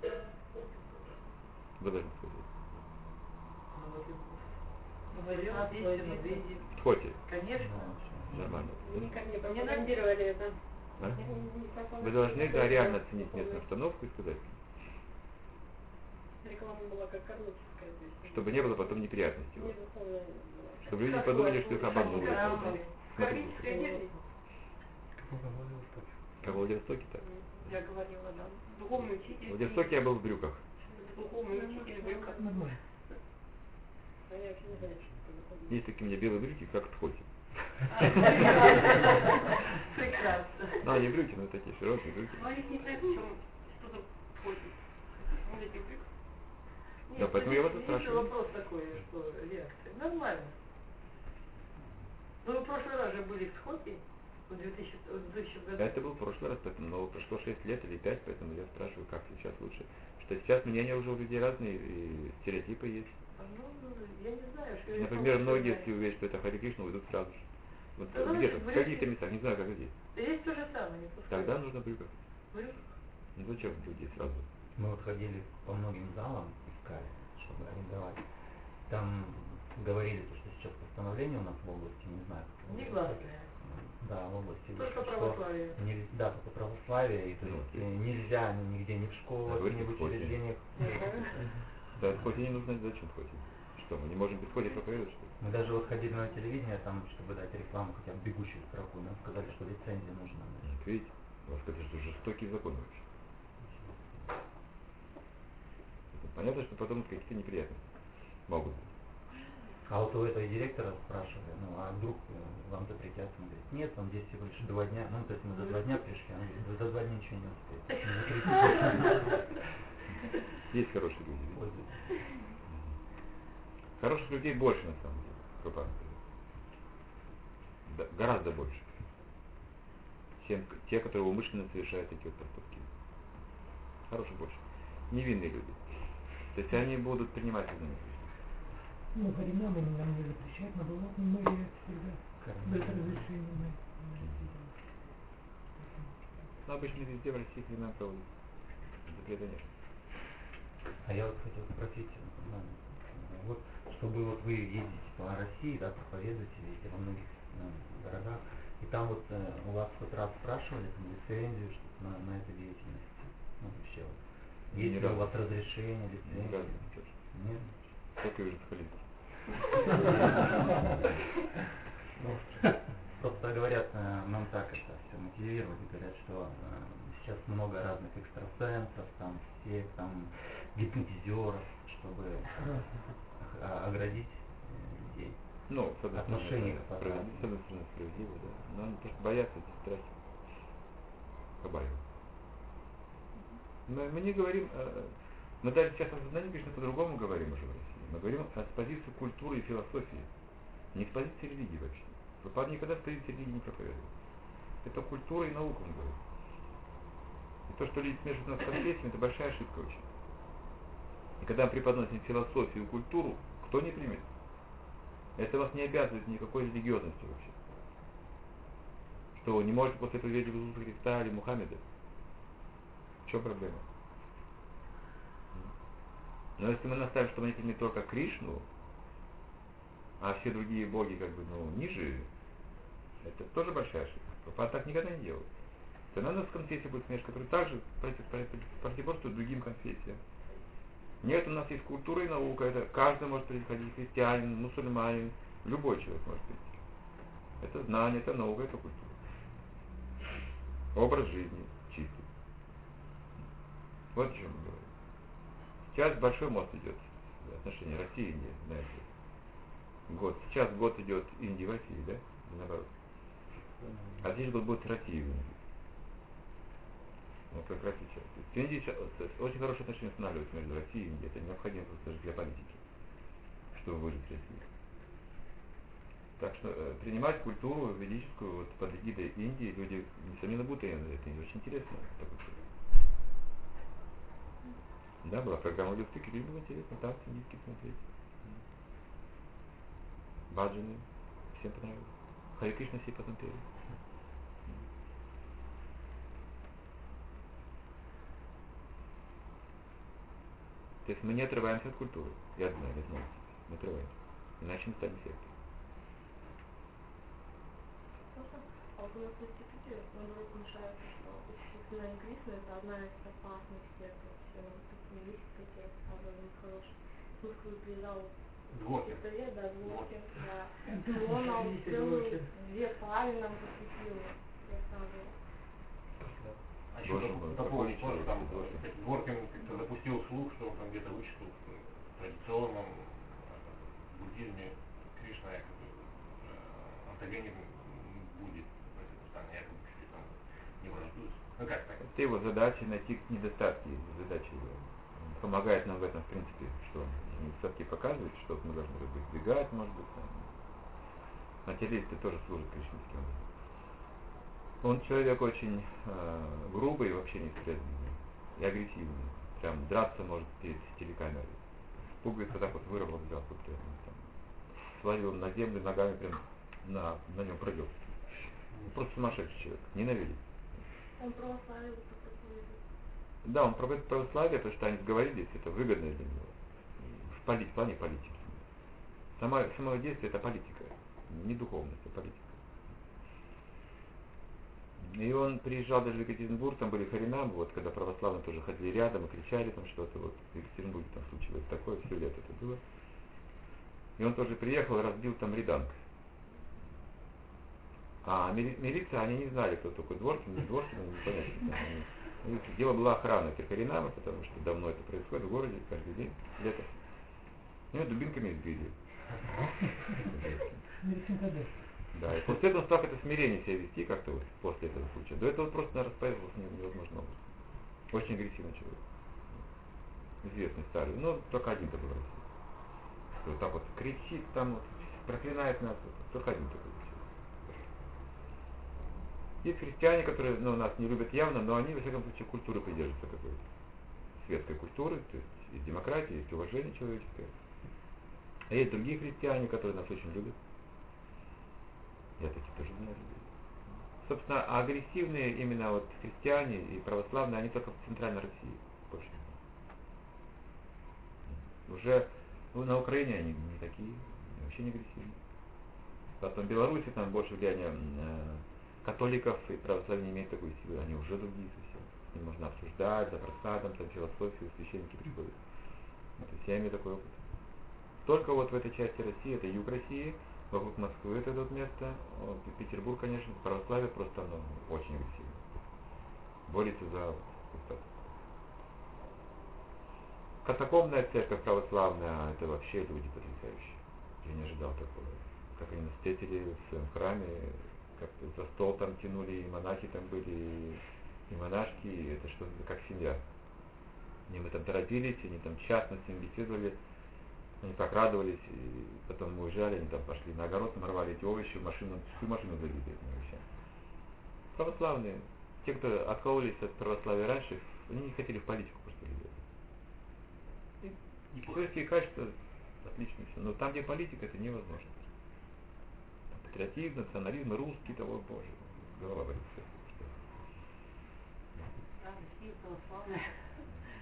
Вы должны сказать. Ну, вот и- Говорила, песня, медведи. Хотите? Конечно. Нормально. Никак не пропагандировали это. А? Не- не пропагандировали. Вы должны да, реально оценить местную обстановку и сказать, Реклама была как кармическая. То есть, чтобы не было потом неприятностей. не духовная была. Чтобы люди не подумали, что их обманули. Кармическая Смотрите, энергия. как в Владивостоке-то. Я говорила, да. Духовный учитель. В Владивостоке я был в брюках. Духовный учитель в брюках. Они вообще не знают, что такое духовный. Есть такие у меня белые брюки, как тхоти. Прекрасно. Ну, они брюки, но такие широкие брюки. Но их не знаю, в чем что-то входит. В этих брюках. Нет, Да, поэтому я вас и есть спрашиваю. вопрос такой, что реакция. Нормально. Ну, вы в прошлый раз же были в Сходе, в две тысячи году. Это был в прошлый раз, поэтому, но прошло шесть лет или пять, поэтому я спрашиваю, как сейчас лучше. Что сейчас мнения уже у людей разные, и стереотипы есть. Ну, я не знаю, что я Например, не многие, знаю. если увидят, что это Хари Кришна, уйдут сразу же. Вот Да, ну, где-то, в в каких-то России- местах, не знаю, как здесь. Здесь то же самое, не пускай. Тогда нужно брюках. Брюк. Ну зачем людей сразу? Мы вот ходили по многим залам, искали, чтобы арендовать. Там говорили, что сейчас постановление у нас в области, не знаю. как в Негласное. Да, в области. Только вышло, что православие. не- да, только православие, и то Ну, есть окей. э, нельзя ни- нигде, ни в школах, Говорите, ни в хоть и- учреждениях. Да, хоть и не нужно, зачем хоть. Что, мы не можем без ходи проповедовать, что ли? Мы даже вот ходили на телевидение, там, чтобы дать рекламу хотя бы бегущую строку, нам сказали, что лицензия нужна. Вот видите, у вас какой-то жестокий закон вообще. Это понятно, что потом какие-то неприятности могут быть. А вот у этого директора спрашивали, ну а вдруг э, вам запретят? Он говорит, нет, он здесь всего лишь два дня. Ну, то есть мы за два дня пришли, он говорит, вы за два дня ничего не успеете. Не запретите. Есть хорошие люди, видите? Пользуйтесь. Хороших людей больше, на самом деле, Прабхупада сказал. Да, гораздо больше, чем те, которые умышленно совершают такие вот поступки. Хороших больше. Невинные люди. То есть они будут принимать сознание. Ну, Харинаму нам не запрещают, но была мэрия всегда без разрешения мы. Но обычно везде в России хрена проводят. Запрета нет. А я вот хотел спросить, ну, вот, чтобы вот вы ездите по России, да, проповедуете, видите, во многих ну, городах, и там вот э, у вас хоть раз спрашивали там, лицензию что-то на, на эту деятельность, ну вообще вот. Есть Ни ли у разу. вас разрешение, Ни лицензия? разу не слышал. Нет? Только уже сходили. Ну, просто говорят, э, нам так это все мотивируют, и говорят, что э, сейчас много разных экстрасенсов, там, всех там гипнотизеров, чтобы о- оградить э, людей. Ну, с одной стороны, Отношение да, к справедливо, фасаду. с одной стороны справедливо, да. Но они просто боятся эти страхи. Побаиваются. Мы, мы не говорим, э, мы даже сейчас о сознании, конечно, по-другому говорим уже в России. Мы говорим с позиции культуры и философии, не с позиции религии вообще. Прабхупада никогда с позиции религии не проповедовал. Это культура и наука, он говорит. И то, что люди смешивают нас с конфессиями, это большая ошибка очень. И когда мы преподносим философию и культуру, кто не примет? Это вас не обязывает никакой религиозности вообще. Что вы не можете после этого верить в Иисуса Христа или Мухаммеда? В чем проблема? Но если мы наставим, что мы не примем только Кришну, а все другие боги как бы, ну, ниже, это тоже большая ошибка. Прабхупада так никогда не делал. Тогда у нас в конфессии будет смеш, который также против, против, противоборствует другим конфессиям. Нет, у нас есть культура и наука, это каждый может приходить, христианин, мусульманин, любой человек может прийти. Это знание, это наука, это культура. Образ жизни чистый. Вот о чем мы говорим. Сейчас большой мост идет в отношении России и Индии, знаете. Год. Сейчас год идет Индии в России, да? И наоборот. А здесь год будет России в Индии. Вот как раз сейчас. В Индии сейчас очень хорошие отношения устанавливаются между Россией и Индией. Это необходимо просто для политики, чтобы выжить Россию. Так что э, принимать культуру ведическую вот, под эгидой Индии люди, несомненно, будут ее это очень интересно. Да, была программа Люстыки, людям было интересно, танцы индийские смотреть. Баджаны, всем понравилось. Харе Кришна все потом пели. То есть мы не отрываемся от культуры. Я знаю, я знаю. Мы отрываемся. Иначе мы станем сектой. А вот у нас в институте наоборот мешается, что упоминание Кришны — это одна из опасных сект. Все такие мистики, эти рассказывали хорошие. С Москвы приезжал Дворкин. пистолет, да, Дворкин, да. И он нам целую две пари нам посвятил, рассказывал. А еще Боже по, мой, по какой поводу человек, тоже там Дворкин. кстати, Дворкин как-то запустил слух, что он там где-то вычитал в традиционном э, буддизме Кришна якобы э, антагонизм будет в Казахстане, якобы чуть-чуть там не враждуется. Ну как так? Это его задача найти недостатки, задача его. Он помогает нам в этом, в принципе, что недостатки показывает, что мы должны избегать, может быть. Там. Материалисты тоже служат кришнинским. Он человек очень э, грубый в общении с преданными и агрессивный. Прям драться может перед телекамерой. Пуговицу так вот вырвал, взял тут преданный, там. Свалил на землю, ногами прям на, на нем прыгал. Просто сумасшедший человек, ненавидит. Он православие проповедует. Да, он проводит православие, потому что они сговорились, это выгодно для него. В, полит, в плане политики. Сама, само действие это политика, не духовность, а политика. И он приезжал даже в Екатеринбург, там были харинамы, вот когда православные тоже ходили рядом и кричали там что-то, вот в Екатеринбурге там случилось такое, все лето это было. И он тоже приехал и разбил там Риданг. А мили, милиция, они не знали, кто такой Дворкин, не Дворкин, они не понятно. Они, дело была охрана этих харинамов, потому что давно это происходит в городе, каждый день, лето. И его дубинками избили. Да, и после этого он стал это смирение себя вести как-то вот после этого случая. До этого просто распаивался невозможно образом. Очень агрессивный человек. Известный старый, но только один такой в России. Что вот так вот кричит там, вот, проклинает нас, вот, только один такой человек. Есть христиане, которые ну, нас не любят явно, но они во всяком случае культуры придерживаются какой-то. Светской культуры, то есть есть демократия, есть уважение человеческое. А есть другие христиане, которые нас очень любят. Я таких тоже знаю людей. Собственно, агрессивные именно вот христиане и православные, они только в Центральной России. Больше. Уже ну, на Украине они не такие, вообще не агрессивные. Потом в Беларуси там больше влияния э, католиков и православие не имеют такой силы, они уже другие совсем. С ним можно обсуждать, за просадом, там философию, священники приходят. Вот, то есть я имею такой опыт. Только вот в этой части России, это юг России, вокруг Москвы это вот место, вот, Петербург, конечно, православие просто оно очень агрессивно. Борется за вот, катакомбная церковь православная, это вообще люди потрясающие. Я не ожидал такого. Как они нас встретили в своем храме, как-то за стол там тянули, и монахи там были, и, и монашки, и это что-то как семья. И мы там торопились, они там час с ним беседовали. Они так радовались, и потом мы уезжали, они там пошли на огород, нарвали эти овощи, в машину, всю машину забили этими овощами. Православные, те, кто откололись от православия раньше, они не хотели в политику просто лезть. И человеческие качества отличные все, но там, где политика, это невозможно. Там патриотизм, национализм, русский, того, боже, голова болит. Да, Россия православная.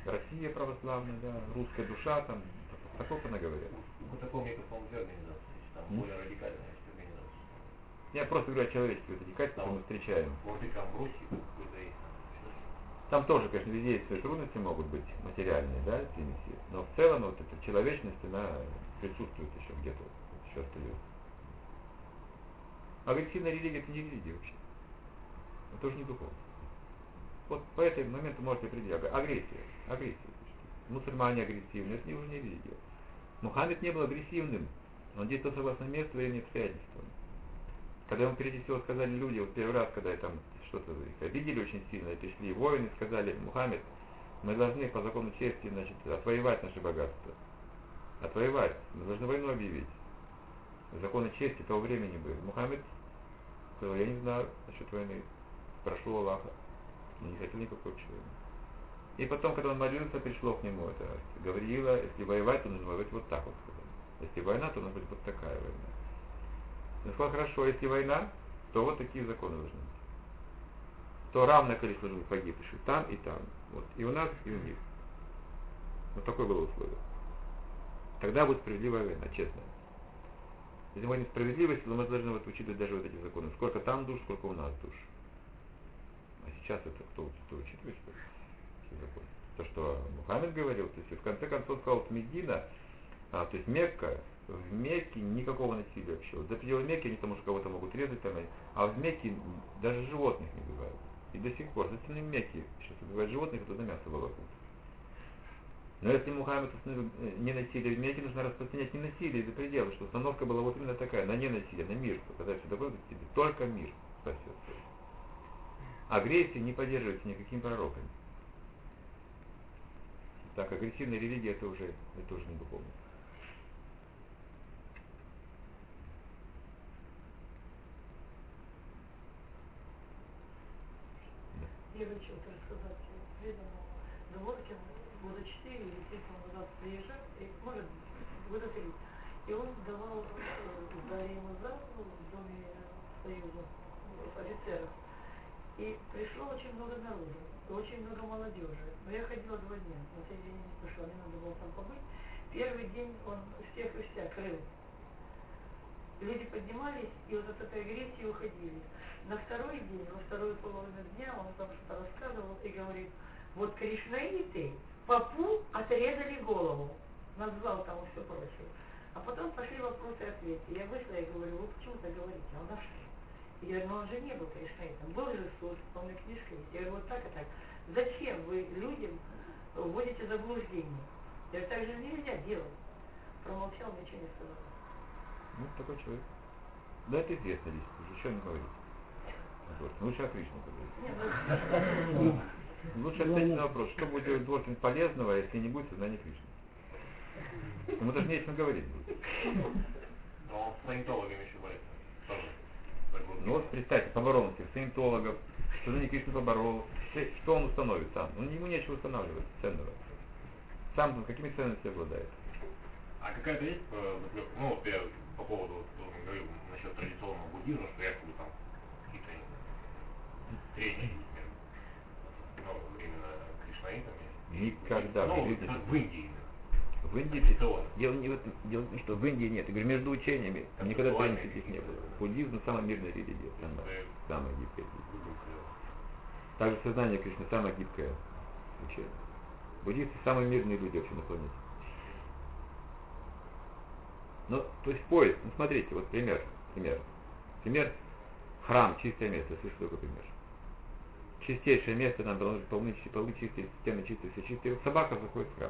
Россия православная, да, русская душа, там, такого наговорят. Ну, таком мне, по-моему, две организации, там М? более радикальная есть организация. Я просто говорю о человечестве, это не качество, Там мы встречаем. может быть, там в Руси какой-то есть. Там, Там тоже, конечно, везде есть свои трудности, могут быть материальные, да, примеси, но в целом вот эта человечность, она присутствует еще где-то, еще остается. Агрессивная религия — это не религия вообще. Это уже не духовность. Вот по этому моменту можете определить. Агрессия. Агрессия. Мусульмане агрессивны, это уже не религия. Мухаммед не был агрессивным. Он действовал согласно месту, времени, обстоятельствам. Когда ему прежде всего сказали люди, вот первый раз, когда там что-то их обидели очень сильно, и пришли воины, сказали: Мухаммед, мы должны по закону чести, значит, отвоевать наше богатство. Отвоевать. Мы должны войну объявить. Законы чести того времени были. Мухаммед сказал: я не знаю насчет войны. Прошу Аллаха. Но не хотел никакой войны. И потом, когда он молился, пришло к нему это: говорила, если воевать, то нужно воевать вот так вот, сказал. Если война, то нужно быть вот такая война. Он сказал: хорошо, если война, то вот такие законы должны быть. То равное количество людей погибших там и там. Вот. И у нас, и у них. Вот такое было условие. Тогда будет справедливая война, честно. Если мы не справедливость, то мы должны вот учитывать даже вот эти законы. Сколько там душ, сколько у нас душ. А сейчас это кто, кто учитывает, что ли, законы? То, что Мухаммед говорил, то есть в конце концов сказал, вот Медина, а, то есть Мекка, в Мекке никакого насилия вообще. Вот за пределы Мекки они там уже кого-то могут резать, там, а в Мекке даже животных не убивают. И до сих пор, за стенами Мекки сейчас убивают животных, и туда мясо волокут. Но если Мухаммед установил не насилие в Мекке, нужно распространять не насилие за пределы, что установка была вот именно такая, на не насилие, на мир, что когда все доходит к тебе, только мир спасет. Агрессия не поддерживается никакими пророками. Так, агрессивная религия — это уже, это уже не духовно. Я хочу вот рассказать преданному Говоркину, года четыре или пять назад приезжал, и, может, года три. И он давал э, за Римаза в доме Союза э, офицеров. И пришло очень много народу, очень много молодежи. Но я ходила два дня, на третий день не пошла, мне надо было там побыть. Первый день он всех и вся крыл. Люди поднимались и вот от этой агрессии уходили. На второй день, во вторую половину дня он там что-то рассказывал и говорит: вот кришнаиты попу отрезали голову, назвал там все прочее. А потом пошли вопросы и ответы. Я вышла и говорю: вы почему так говорите? А он на что? Я говорю: ну он же не был кришнаитом, был же суд, он и книжка есть. Я говорю: вот так и так. Зачем вы людям вводите заблуждение? Я говорю: так же нельзя делать. Промолчал, ничего не сказал. Ну, такой человек. Да, это известно здесь, уже еще не говорить. Лучше о Кришне поговорить. Лучше ответить на вопрос, что будет делать Дворкин полезного, если не будет сознания Кришны. Ему даже не о чем говорить будет. но он с саентологами еще борется. Тоже. Ну вот представьте, поборол он всех саентологов, сознание Кришны поборол. Что он установит сам? Ну, ему нечего устанавливать ценного. Сам он какими ценностями обладает? А какая-то есть, например, ну вот я по поводу, вот, говорю насчет традиционного буддизма, что якобы там какие-то трения есть между, ну, именно кришнаитами. Никогда Ну, в жизни. в Индии. В Индии Традиционно. дело не в этом, дело в том, что в Индии нет. Я говорю, между учениями никогда трений таких не было. Буддизм — самая мирная религия, самая, самая гибкая религия. Также сознание Кришны — самое гибкое учение. Буддисты — самые мирные люди вообще на планете. Ну, то есть поиск, ну смотрите, вот пример, пример. Пример, храм, чистое место, слышите такой пример. Чистейшее место, там должны быть полны, полы чистые, стены чистые, все чистые. Вот собака заходит в храм.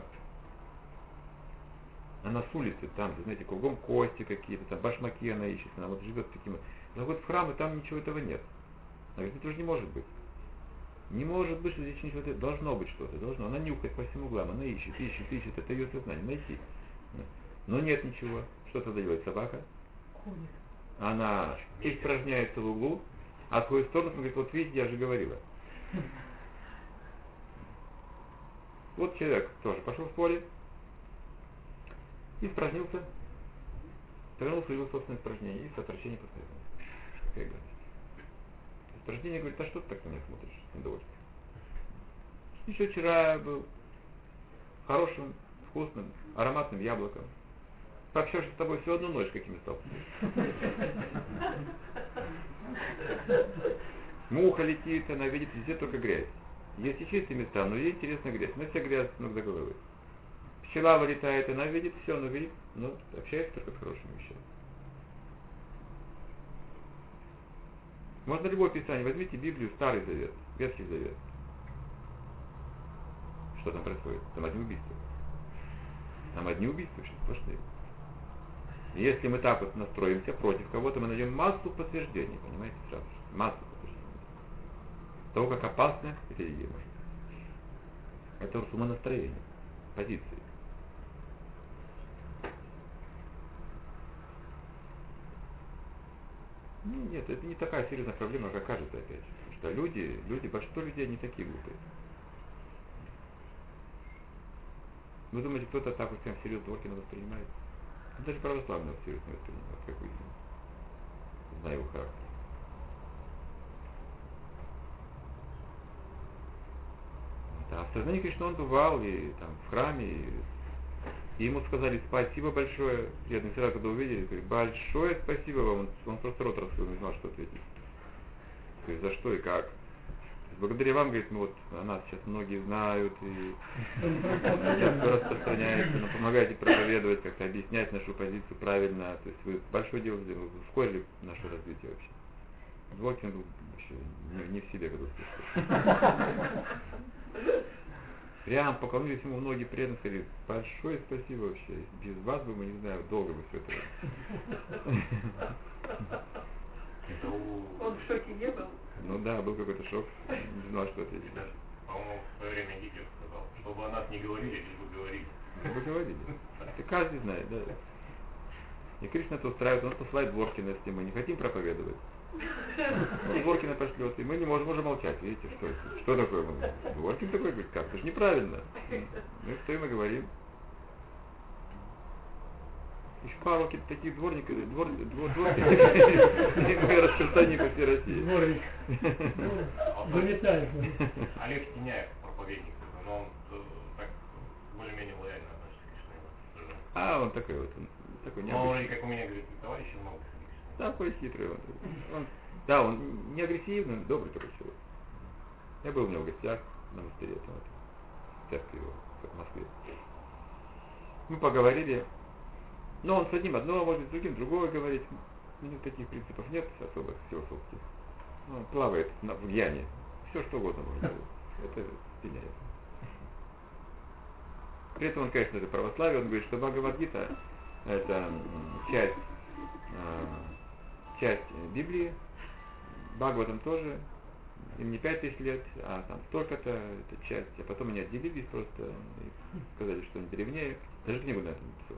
Она с улицы, там, знаете, кругом кости какие-то, там башмаки она ищет, она вот живет таким. Заходит в храм, и там ничего этого нет. Она говорит: это уже не может быть. Не может быть, что здесь ничего этого. Должно быть что-то, должно. Она нюхает по всем углам, она ищет, ищет, ищет. Это ее сознание, найти. Но нет ничего. Что тогда делает собака? Ходит. Она испражняется в углу, а отходит в сторону и говорит: вот видите, я же говорила. Вот человек тоже пошел в поле, испражнился, повернулся в его собственное испражнение и с отвращением посмотрел. Какая гадость. Испражнение говорит: а что ты так на меня смотришь, недовольство? Еще вчера был, хорошим, вкусным, ароматным яблоком. Пообщавшись с тобой всю одну ночь, какими стал. Муха летит, она видит везде только грязь. Есть и чистые места, но есть интересная грязь. Мы все грязь с ног до головы. Пчела вылетает, она видит все, но видит, но общается только с хорошими вещами. Можно любое писание. Возьмите Библию, Старый Завет, Ветхий Завет. Что там происходит? Там одни убийства. Там одни убийства вообще сплошные. Если мы так вот настроимся против кого-то, мы найдем массу подтверждений, понимаете, сразу же. Массу подтверждений. Того, как опасна эта религия может быть. Это умонастроение, позиции. Нет, это не такая серьезная проблема, как кажется, опять же. Потому что люди, люди, большинство людей не такие глупые. Вы думаете, кто-то так вот прям серьезно Дворкина воспринимает? Ну, даже православные серьезно воспринимают, как вы видите. Знаю его характер. Да, в сознании Кришны он бывал и там в храме, и, и ему сказали спасибо большое. Преданные всегда, когда увидели, говорит, большое спасибо вам. Он, он просто рот раскрыл, не знал, что ответить. Говорит, за что и как. Благодаря вам, говорит, ну вот о нас сейчас многие знают, и сейчас распространяется, но помогаете проповедовать, как-то объяснять нашу позицию правильно. То есть вы большое дело сделали, вы ускорили наше развитие вообще. Дворкин был вообще не, не в себе, когда услышал. Прям поклонились ему многие преданные, сказали, большое спасибо вообще. Без вас бы мы, не знаю, долго бы все это. Он в шоке не был? Ну да, был какой-то шок. Не знал, что ответить. По-моему, в свое время Гитлер сказал, чтобы о нас не говорили, лишь бы говорили. Вы говорили. Это каждый знает, да. И Кришна это устраивает, он посылает Дворкина, если мы не хотим проповедовать. Он Дворкина пошлет, и мы не можем уже молчать, видите, что это? Что такое? Дворкин такой говорит, как? Это же неправильно. Мы стоим и говорим. Еще пару таких дворников, двор, двор, дворников, мы распространим по всей России. Дворник. Замечает. Олег Тиняев, проповедник, но он так более-менее лояльно относится к Кришне. А, он такой вот, он такой необычный. Но он, необычный. как у меня, говорит, товарищей много. Такой хитрый он. он. Да, он не агрессивный, добрый такой человек. Я был у него в гостях на монастыре, там, в церкви его, в Москве. Мы поговорили. Но он с одним одно, может с другим другое говорить. У него таких принципов нет особых философских. Он плавает на, в гьяне. Все что угодно может делать. Это Тиняев. При этом он, конечно, это православие. Он говорит, что Бхагавад-гита это часть, часть Библии. Бхагаватам тоже. Им не пять тысяч лет, а там столько-то, это часть. А потом они отделились просто и сказали, что они древнее. Даже книгу на этом написал.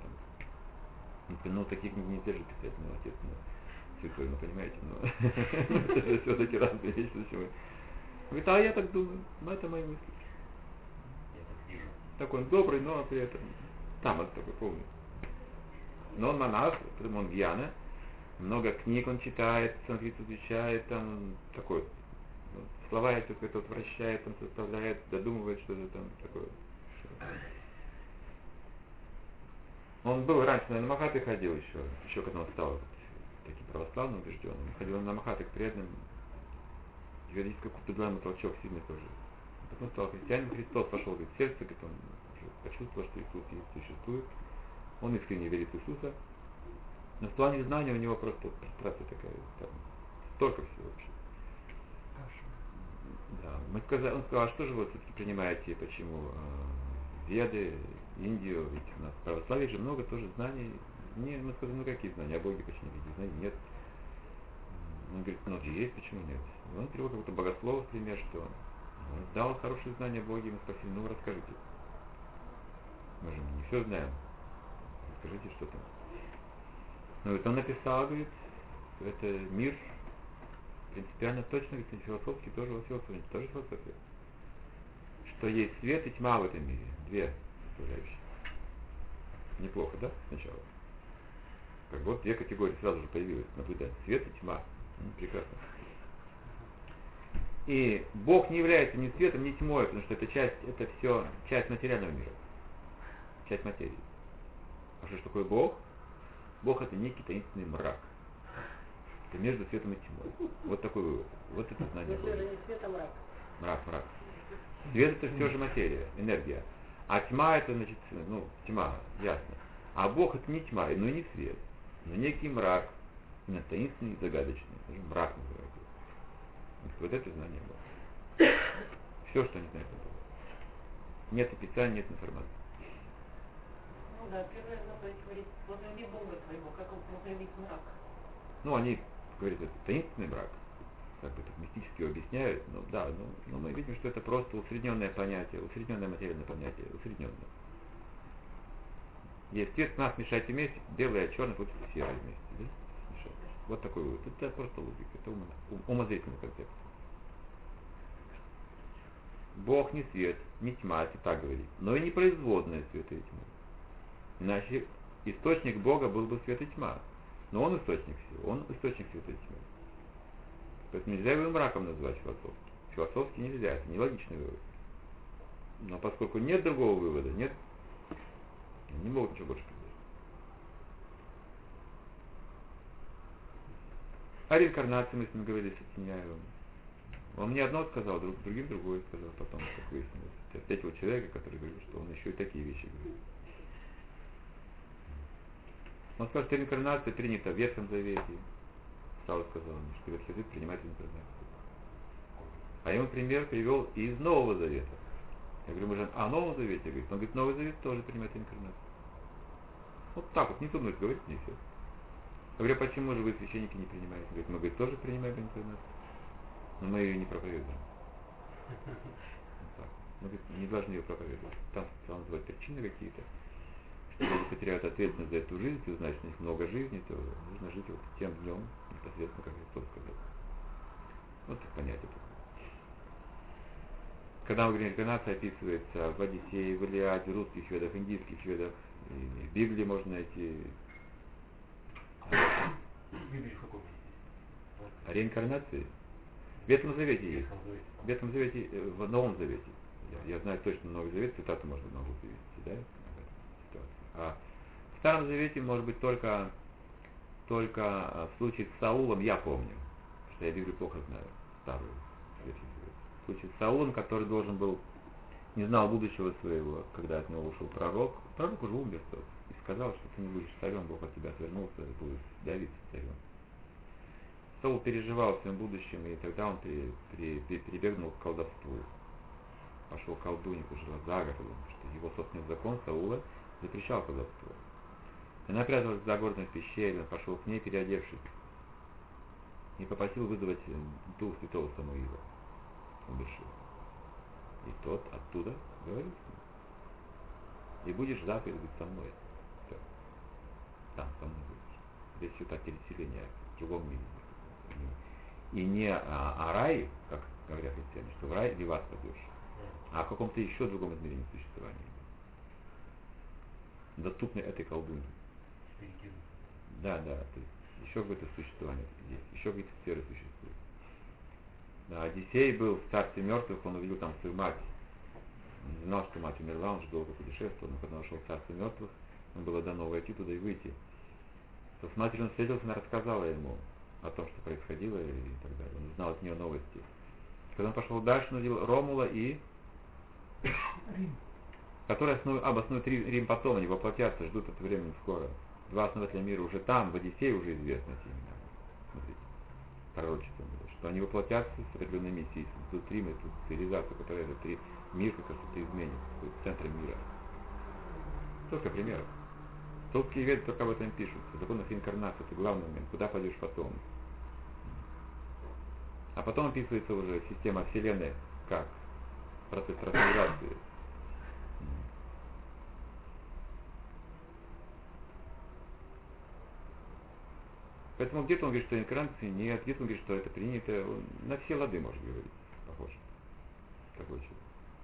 Ну, таких не держит писать, ну, отец, ну, святой, ну, понимаете, но это же все-таки разные вещи, зачем. Говорит, а я так думаю, ну, это мои мысли. Я так вижу. Такой он добрый, но при этом там он такой полный. Но он монах, потому он гьяна, много книг он читает, санскрит изучает, там, такой, ну, слова эти какой-то вот вращает, там, составляет, додумывает что-то там такое. Он был раньше, наверное, на Махаты ходил еще, еще когда он стал вот, таким православным, убежденным. Ходил на Махаты к преданным. Юридический культуру дал ему толчок сильный тоже. Потом стал христианином, Христос пошел в сердце, говорит, он уже почувствовал, что Иисус есть, существует. Он искренне верит в Иисуса. Но в плане знания у него просто прострация такая, там, столько всего вообще. Да, мы сказали, он сказал, а что же вы все-таки принимаете, почему Веды, Индию, ведь у нас в православии же много тоже знаний. Не, мы сказали, ну какие знания, о Боге почему нет, знаний нет. Он говорит, ну есть, почему нет? Он привел какого-то богослова в пример, что он дал хорошие знания о Боге, мы спросили, ну расскажите. Мы же не все знаем. Расскажите, что там. Ну вот он написал, говорит, это мир принципиально точно, ведь философский тоже философия, тоже философия. Что есть свет и тьма в этом мире. Две составляющие. Неплохо, да, сначала? Как бы вот две категории сразу же появились. Наблюдать. Свет и тьма. Ну, прекрасно. И Бог не является ни светом, ни тьмой, потому что это часть, это все часть материального мира, часть материи. А что ж такое Бог? Бог это некий таинственный мрак. Это между светом и тьмой. Вот такой вывод. Вот это знание Но все же Бога. не свет, а мрак. Мрак, мрак. Свет это все же материя, энергия. А тьма это, значит, ну, тьма, ясно. А Бог это не тьма, но и не свет, но некий мрак, именно таинственный и загадочный. Даже мрак называют. Вот это знание Бога. Все, что они знают о Боге. Нет описания, нет информации. Ну да, первая заповедь говорит, возлюби Бога твоего, как он возлюбит мрак. Ну, они говорят, это таинственный мрак. Как бы так мистически его объясняют, но да, но, но мы видим, что это просто усредненное понятие, усредненное материальное понятие, усредненное. Есть цвет, нас мешайте вместе, белое, черное, получится серое вместе, да? Смешать. Вот такой вывод. Это просто логика, это умо, ум, умозрительный концепт. Бог не свет, не тьма, если так говорить, но и не производная света и тьмы. Иначе источник Бога был бы свет и тьма. Но он источник всего, он источник света и тьмы. Поэтому нельзя его мраком назвать философски. Философски нельзя, это нелогичный вывод. Но поскольку нет другого вывода, нет, не могут ничего больше предложить. О реинкарнации мы с ним говорили, с Тиняевым. Он мне одно сказал, друг, другим другое сказал, потом, как выяснилось. Я встретил человека, который говорил, что он еще и такие вещи говорит. Он сказал, что реинкарнация принята в Ветхом Завете. Саула сказал мне, что Ветхий Завет принимает реинкарнацию. А я ему пример привел из Нового Завета. Я говорю, мы же о Новом Завете говорит. Он говорит, Новый Завет тоже принимает реинкарнацию. Вот так вот, не трудно говорить, не все. Я говорю, почему же вы, священники, не принимаете? Говорит, мы, говорит, тоже принимаем реинкарнацию. Но мы ее не проповедуем. Вот так. Мы, говорит, не должны ее проповедовать. Там стал называть причины какие-то. Что люди потеряют ответственность за эту жизнь, и узнать, что у них много жизни, то нужно жить вот тем днем, непосредственно, как Христос сказал. Вот так понятие такое. Когда мы говорим, реинкарнация описывается в Одиссее, в Илиаде, в русских ведах, индийских ведах, и в Библии можно найти. В Библии в каком месте? О реинкарнации? В Ветхом Завете есть. В Ветхом Завете, в Новом Завете. Я, я знаю точно Новый Завет, цитату можно могу привести, да? А в Старом Завете, может быть, только, только в случае с Саулом я помню, что я Библию плохо знаю, Старую Ветхий Завет. В случае с Саулом, который должен был, не знал будущего своего, когда от него ушел пророк, пророк уже умер тот, и сказал, что ты не будешь царем, Бог от тебя отвернулся, и будешь Давид царем. Саул переживал в своем будущем, и тогда он при, при, при, перебегнул к колдовству. Пошел колдунить уже за городом, что его собственный закон Саула запрещал колдовство. Она пряталась в загородной пещере, он пошел к ней, переодевшись, и попросил вызвать дух святого Самуила, умершего. И тот оттуда говорит с ним. И будешь заповедь быть со мной. Все. Там со мной будешь. Здесь все так переселение в другом мире. И не а, о рае, как говорят христиане, что в рай или в ад пойдешь, а о каком-то еще другом измерении существования. Доступны этой колдунье. Да, да, то есть еще какое-то существование есть, еще какие-то сферы существуют. Да, Одиссей был в царстве мертвых, он увидел там свою мать. Он не знал, что мать умерла, он же долго путешествовал, но когда он вошел в царство мертвых, ему было дано войти туда и выйти. То с матерью он встретился, она рассказала ему о том, что происходило и так далее. Он узнал от нее новости. Когда он пошел дальше, он увидел Ромула и Рим. которые основ... обоснуют Рим потом, они воплотятся, ждут это времени скоро. Два основателя мира уже там, в Одиссее уже известно эти имена. Смотрите, пророчество было, что они воплотятся с определенной миссией, создадут Рим, эту цивилизацию, которая этот три мир как раз это изменит, будет центром мира. Только примеров. Толстые веды только об этом пишут. Закон о реинкарнации, это главный момент, куда пойдешь потом. А потом описывается уже система Вселенной, как процесс трансформации. Поэтому где-то он говорит, что инкарнации нет, где-то он говорит, что это принято. Он на все лады может говорить, похоже. Такой человек.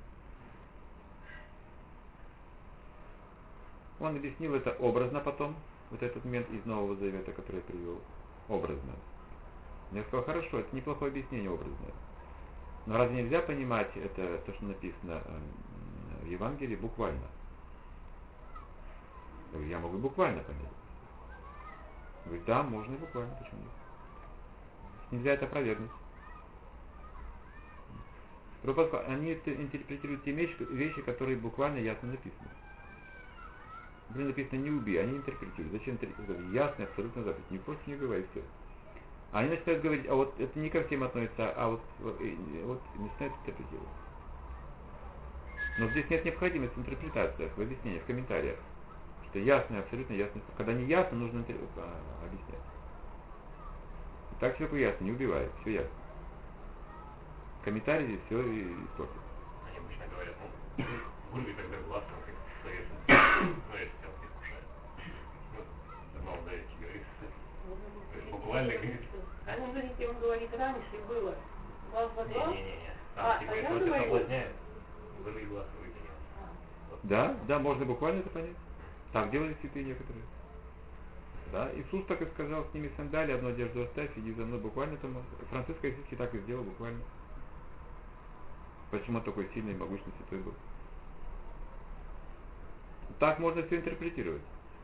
Он объяснил это образно потом, вот этот момент из Нового Завета, который я привел, образно. Я сказал, хорошо, это неплохое объяснение образное. Но разве нельзя понимать это, то, что написано э, в Евангелии, буквально? Я могу буквально понять. Говорит, да, можно и буквально, почему нет? Нельзя это опровергнуть. Просто они интерпретируют те вещи, вещи, которые буквально ясно написаны. Блин, написано не убей, они интерпретируют. Зачем интерпретировать? Ясно, абсолютно заповедь. Не просто не убивай, все. Они начинают говорить, а вот это не ко всем относится, а вот, вот, вот начинают интерпретировать. Но здесь нет необходимости в интерпретациях, в объяснениях, в комментариях. Что ясно, абсолютно ясно. Когда не ясно, нужно а, объяснять. И так человеку ясно, не убивай, все ясно. Комментарии здесь все и испортят. Они обычно говорят, ну, вырви тогда глаз, там, как советую. Ну, если тебя искушает. Ну, молодая говорится. Буквально говорит. А ну, смотрите, он говорит, раньше было глаз за глаз. Не-не-не. А, Там, типа, а если я он тебя говорю- соблазняет, вырви глаз, выкини. Да, да, можно буквально это понять. Так делали святые некоторые. Да, Иисус так и сказал, сними сандали, одну одежду оставь, иди за мной буквально там. Франциск Ассизский так и сделал буквально. Почему он такой сильный и могучный святой был? Так можно все интерпретировать.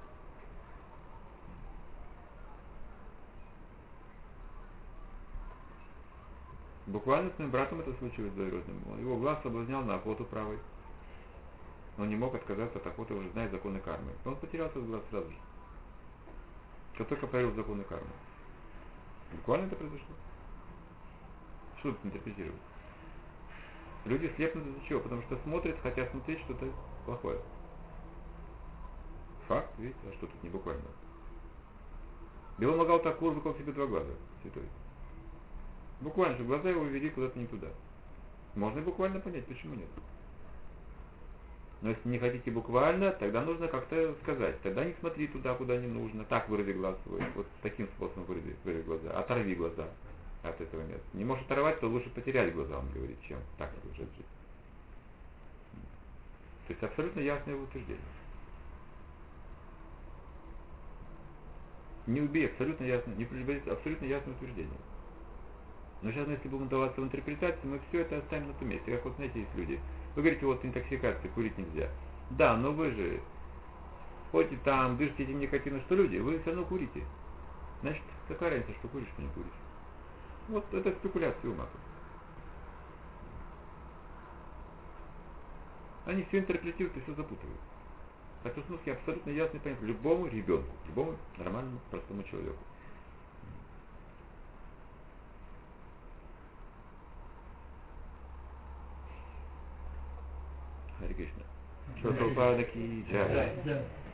Буквально с моим братом это случилось двоюродным. Его глаз соблазнял на охоту правой. Он не мог отказаться от охоты, уже знает законы кармы. Он потерял этот глаз сразу же. Как только проявил законы кармы. Буквально это произошло. Что тут интерпретировать? Люди слепнут из-за чего? Потому что смотрят, хотят смотреть что-то плохое. Факт, видите, а что тут не буквально? Беломагал Такур выкол себе два глаза, святой. Буквально, что глаза его вели куда-то не туда. Можно и буквально понять, почему нет. Но если не хотите буквально, тогда нужно как-то сказать. Тогда не смотри туда, куда не нужно. Так вырви глаз свой. Вот таким способом вырви, вырви глаза. Оторви глаза от этого места. Не можешь оторвать, то лучше потерять глаза, он говорит, чем так продолжать жить. То есть абсолютно ясное утверждение. Не убей, абсолютно ясно, не прелюбодействуй, абсолютно ясное утверждение. Но сейчас, если будем даваться в интерпретации, мы все это оставим на том месте. Как вот, знаете, есть люди. Вы говорите, вот интоксикация, курить нельзя. Да, но вы же ходите там, дышите этим никотином, что люди, вы все равно курите. Значит, какая разница, что куришь, что не куришь. Вот это спекуляция ума. Они все интерпретируют и все запутывают. Так Уснувский абсолютно ясно понять любому ребенку, любому нормальному, простому человеку. Харе Кришна. Шри Прабхупада ки джай.